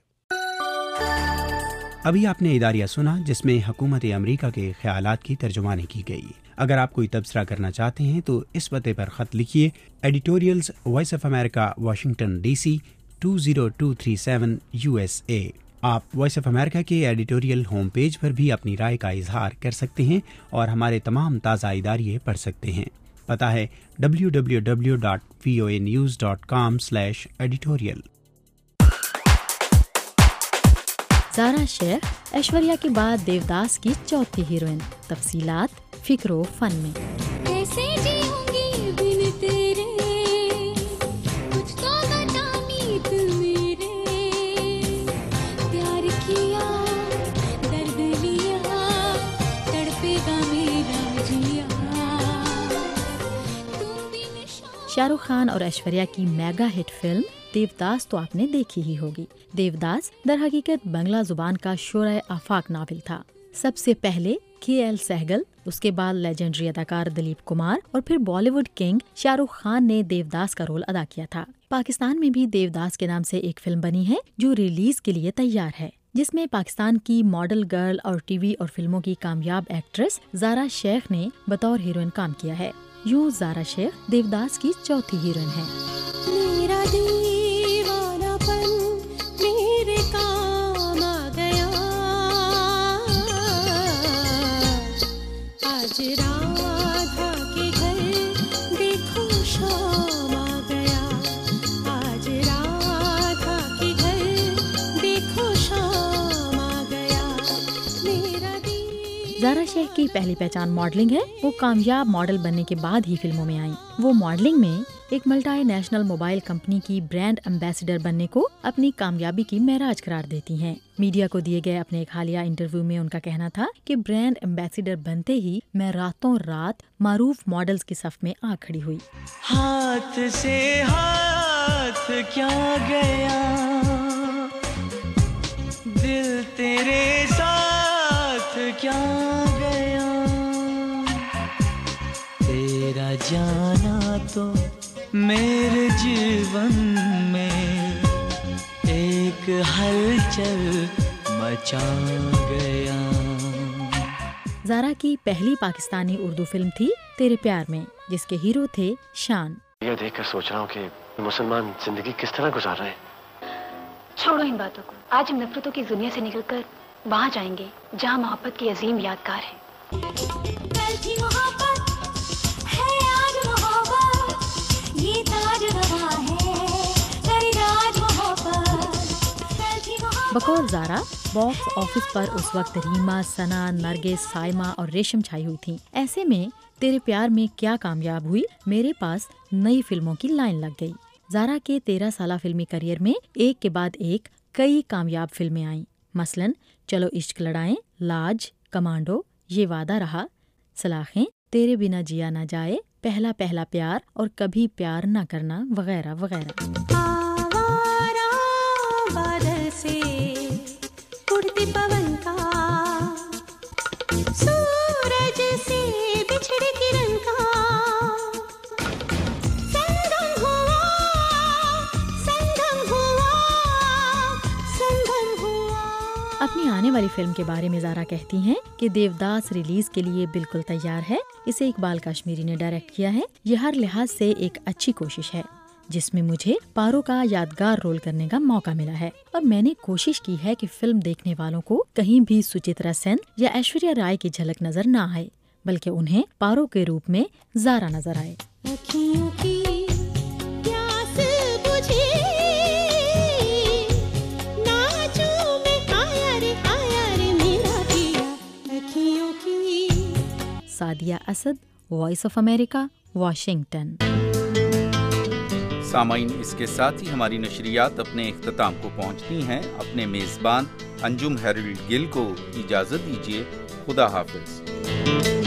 ابھی آپ نے اداریہ سنا جس میں حکومت امریکہ کے خیالات کی ترجمانی کی گئی۔ اگر آپ کوئی تبصرہ کرنا چاہتے ہیں تو اس پتے پر خط لکھیے، editorials Voice of America, Washington D C two zero two three seven U S A. آپ وائس آف امریکہ کے ایڈیٹوریل ہوم پیج پر بھی اپنی رائے کا اظہار کر سکتے ہیں اور ہمارے تمام تازہ اداریے پڑھ سکتے ہیں۔ پتہ ہے W W W dot V O A news dot com slash editorial. Zara Sheikh Aishwarya کے بعد دیوداس کی چوتھی ہیروئن، تفصیلات فکر و فن میں۔ کیسے جیوں گی بن تیرے، کچھ تو بتا نیت میرے، پیار کیا درد لیا، تڑپے گا میرا جیا۔ شاہ رخ خان اور ایشوریا کی میگا ہٹ فلم دیوداس تو آپ نے دیکھی ہی ہوگی۔ دیوداس در حقیقت بنگلہ زبان کا شورۂ آفاق ناول تھا۔ سب سے پہلے کے ایل سہگل، اس کے بعد لیجنڈری اداکار دلیپ کمار اور پھر بالی ووڈ کنگ شاہ رخ خان نے دیوداس کا رول ادا کیا تھا۔ پاکستان میں بھی دیوداس کے نام سے ایک فلم بنی ہے جو ریلیز کے لیے تیار ہے، جس میں پاکستان کی ماڈل گرل اور ٹی وی اور فلموں کی کامیاب ایکٹریس زارا شیخ نے بطور ہیروئن کام کیا ہے۔ یوں زارا شیخ دیوداس کی چوتھی ہیروئن ہے۔ میرا دیوانہ پن میرے کام آ گیا، آج رادھا کے گھر دیکھو شام آ گیا، آج رادھا کے گھر دیکھو شام آ گیا۔ میرا زارا شیخ کی پہلی پہچان ماڈلنگ ہے۔ وہ کامیاب ماڈل بننے کے بعد ہی فلموں میں آئیں۔ وہ ماڈلنگ میں ایک ملٹی نیشنل موبائل کمپنی کی برانڈ ایمبیسڈر بننے کو اپنی کامیابی کی معراج قرار دیتی ہیں۔ میڈیا کو دیے گئے اپنے ایک حالیہ انٹرویو میں ان کا کہنا تھا کہ برانڈ ایمبیسڈر بنتے ہی میں راتوں رات معروف ماڈلز کی صف میں آ کھڑی ہوئی۔ ہاتھ سے ہاتھ کیا گیا، دل تیرے ساتھ کیا گیا، تیرا جانا تو میرے جیون میں ایک ہلچل مچا گیا۔ زارا کی پہلی پاکستانی اردو فلم تھی تیرے پیار میں، جس کے ہیرو تھے شان۔ یہ دیکھ کر سوچ رہا ہوں کہ مسلمان زندگی کس طرح گزار رہے ہیں۔ چھوڑو ان باتوں کو، آج ہم نفرتوں کی دنیا سے نکل کر وہاں جائیں گے جہاں محبت کی عظیم یادگار ہے۔ کل تھی محبت ہے آج محبت، یہ تاج روا ہے تیری راج محبت، کل تھی محبت۔ بقول زارا باکس آفس پر اس وقت ریما، ثنا، نرگس، سائمہ اور ریشم چھائی ہوئی تھیں۔ ایسے میں تیرے پیار میں کیا کامیاب ہوئی، میرے پاس نئی فلموں کی لائن لگ گئی۔ زارا کے تیرہ سالہ فلمی کریئر میں ایک کے بعد ایک کئی کامیاب فلمیں آئیں، مثلاً چلو عشق لڑائیں، لاج، کمانڈو، یہ وعدہ رہا، سلاخیں، تیرے بنا جیا نہ جائے، پہلا پہلا پیار اور کبھی پیار نہ کرنا وغیرہ وغیرہ۔ آوارہ بادل سے اڑتے پون کا، سورج سے بچھڑے کرن کا، سنگم ہوا سنگم ہوا سنگم ہوا۔ اپنی آنے والی فلم کے بارے میں زارا کہتی ہیں کہ دیوداس ریلیز کے لیے بالکل تیار ہے. اسے اقبال کاشمیری نے ڈائریکٹ کیا ہے. یہ ہر لحاظ سے ایک اچھی کوشش ہے جس میں مجھے پارو کا یادگار رول کرنے کا موقع ملا ہے اور میں نے کوشش کی ہے کہ فلم دیکھنے والوں کو کہیں بھی سچترا سین یا ایشوریا رائے کی جھلک نظر نہ آئے بلکہ انہیں پارو کے روپ میں زارا نظر آئے. Sadia Asad, voice of America, Washington. سامعین، اس کے ساتھ ہی ہماری نشریات اپنے اختتام کو پہنچتی ہیں. اپنے میزبان انجم ہیرلڈ گل کو اجازت دیجیے. خدا حافظ.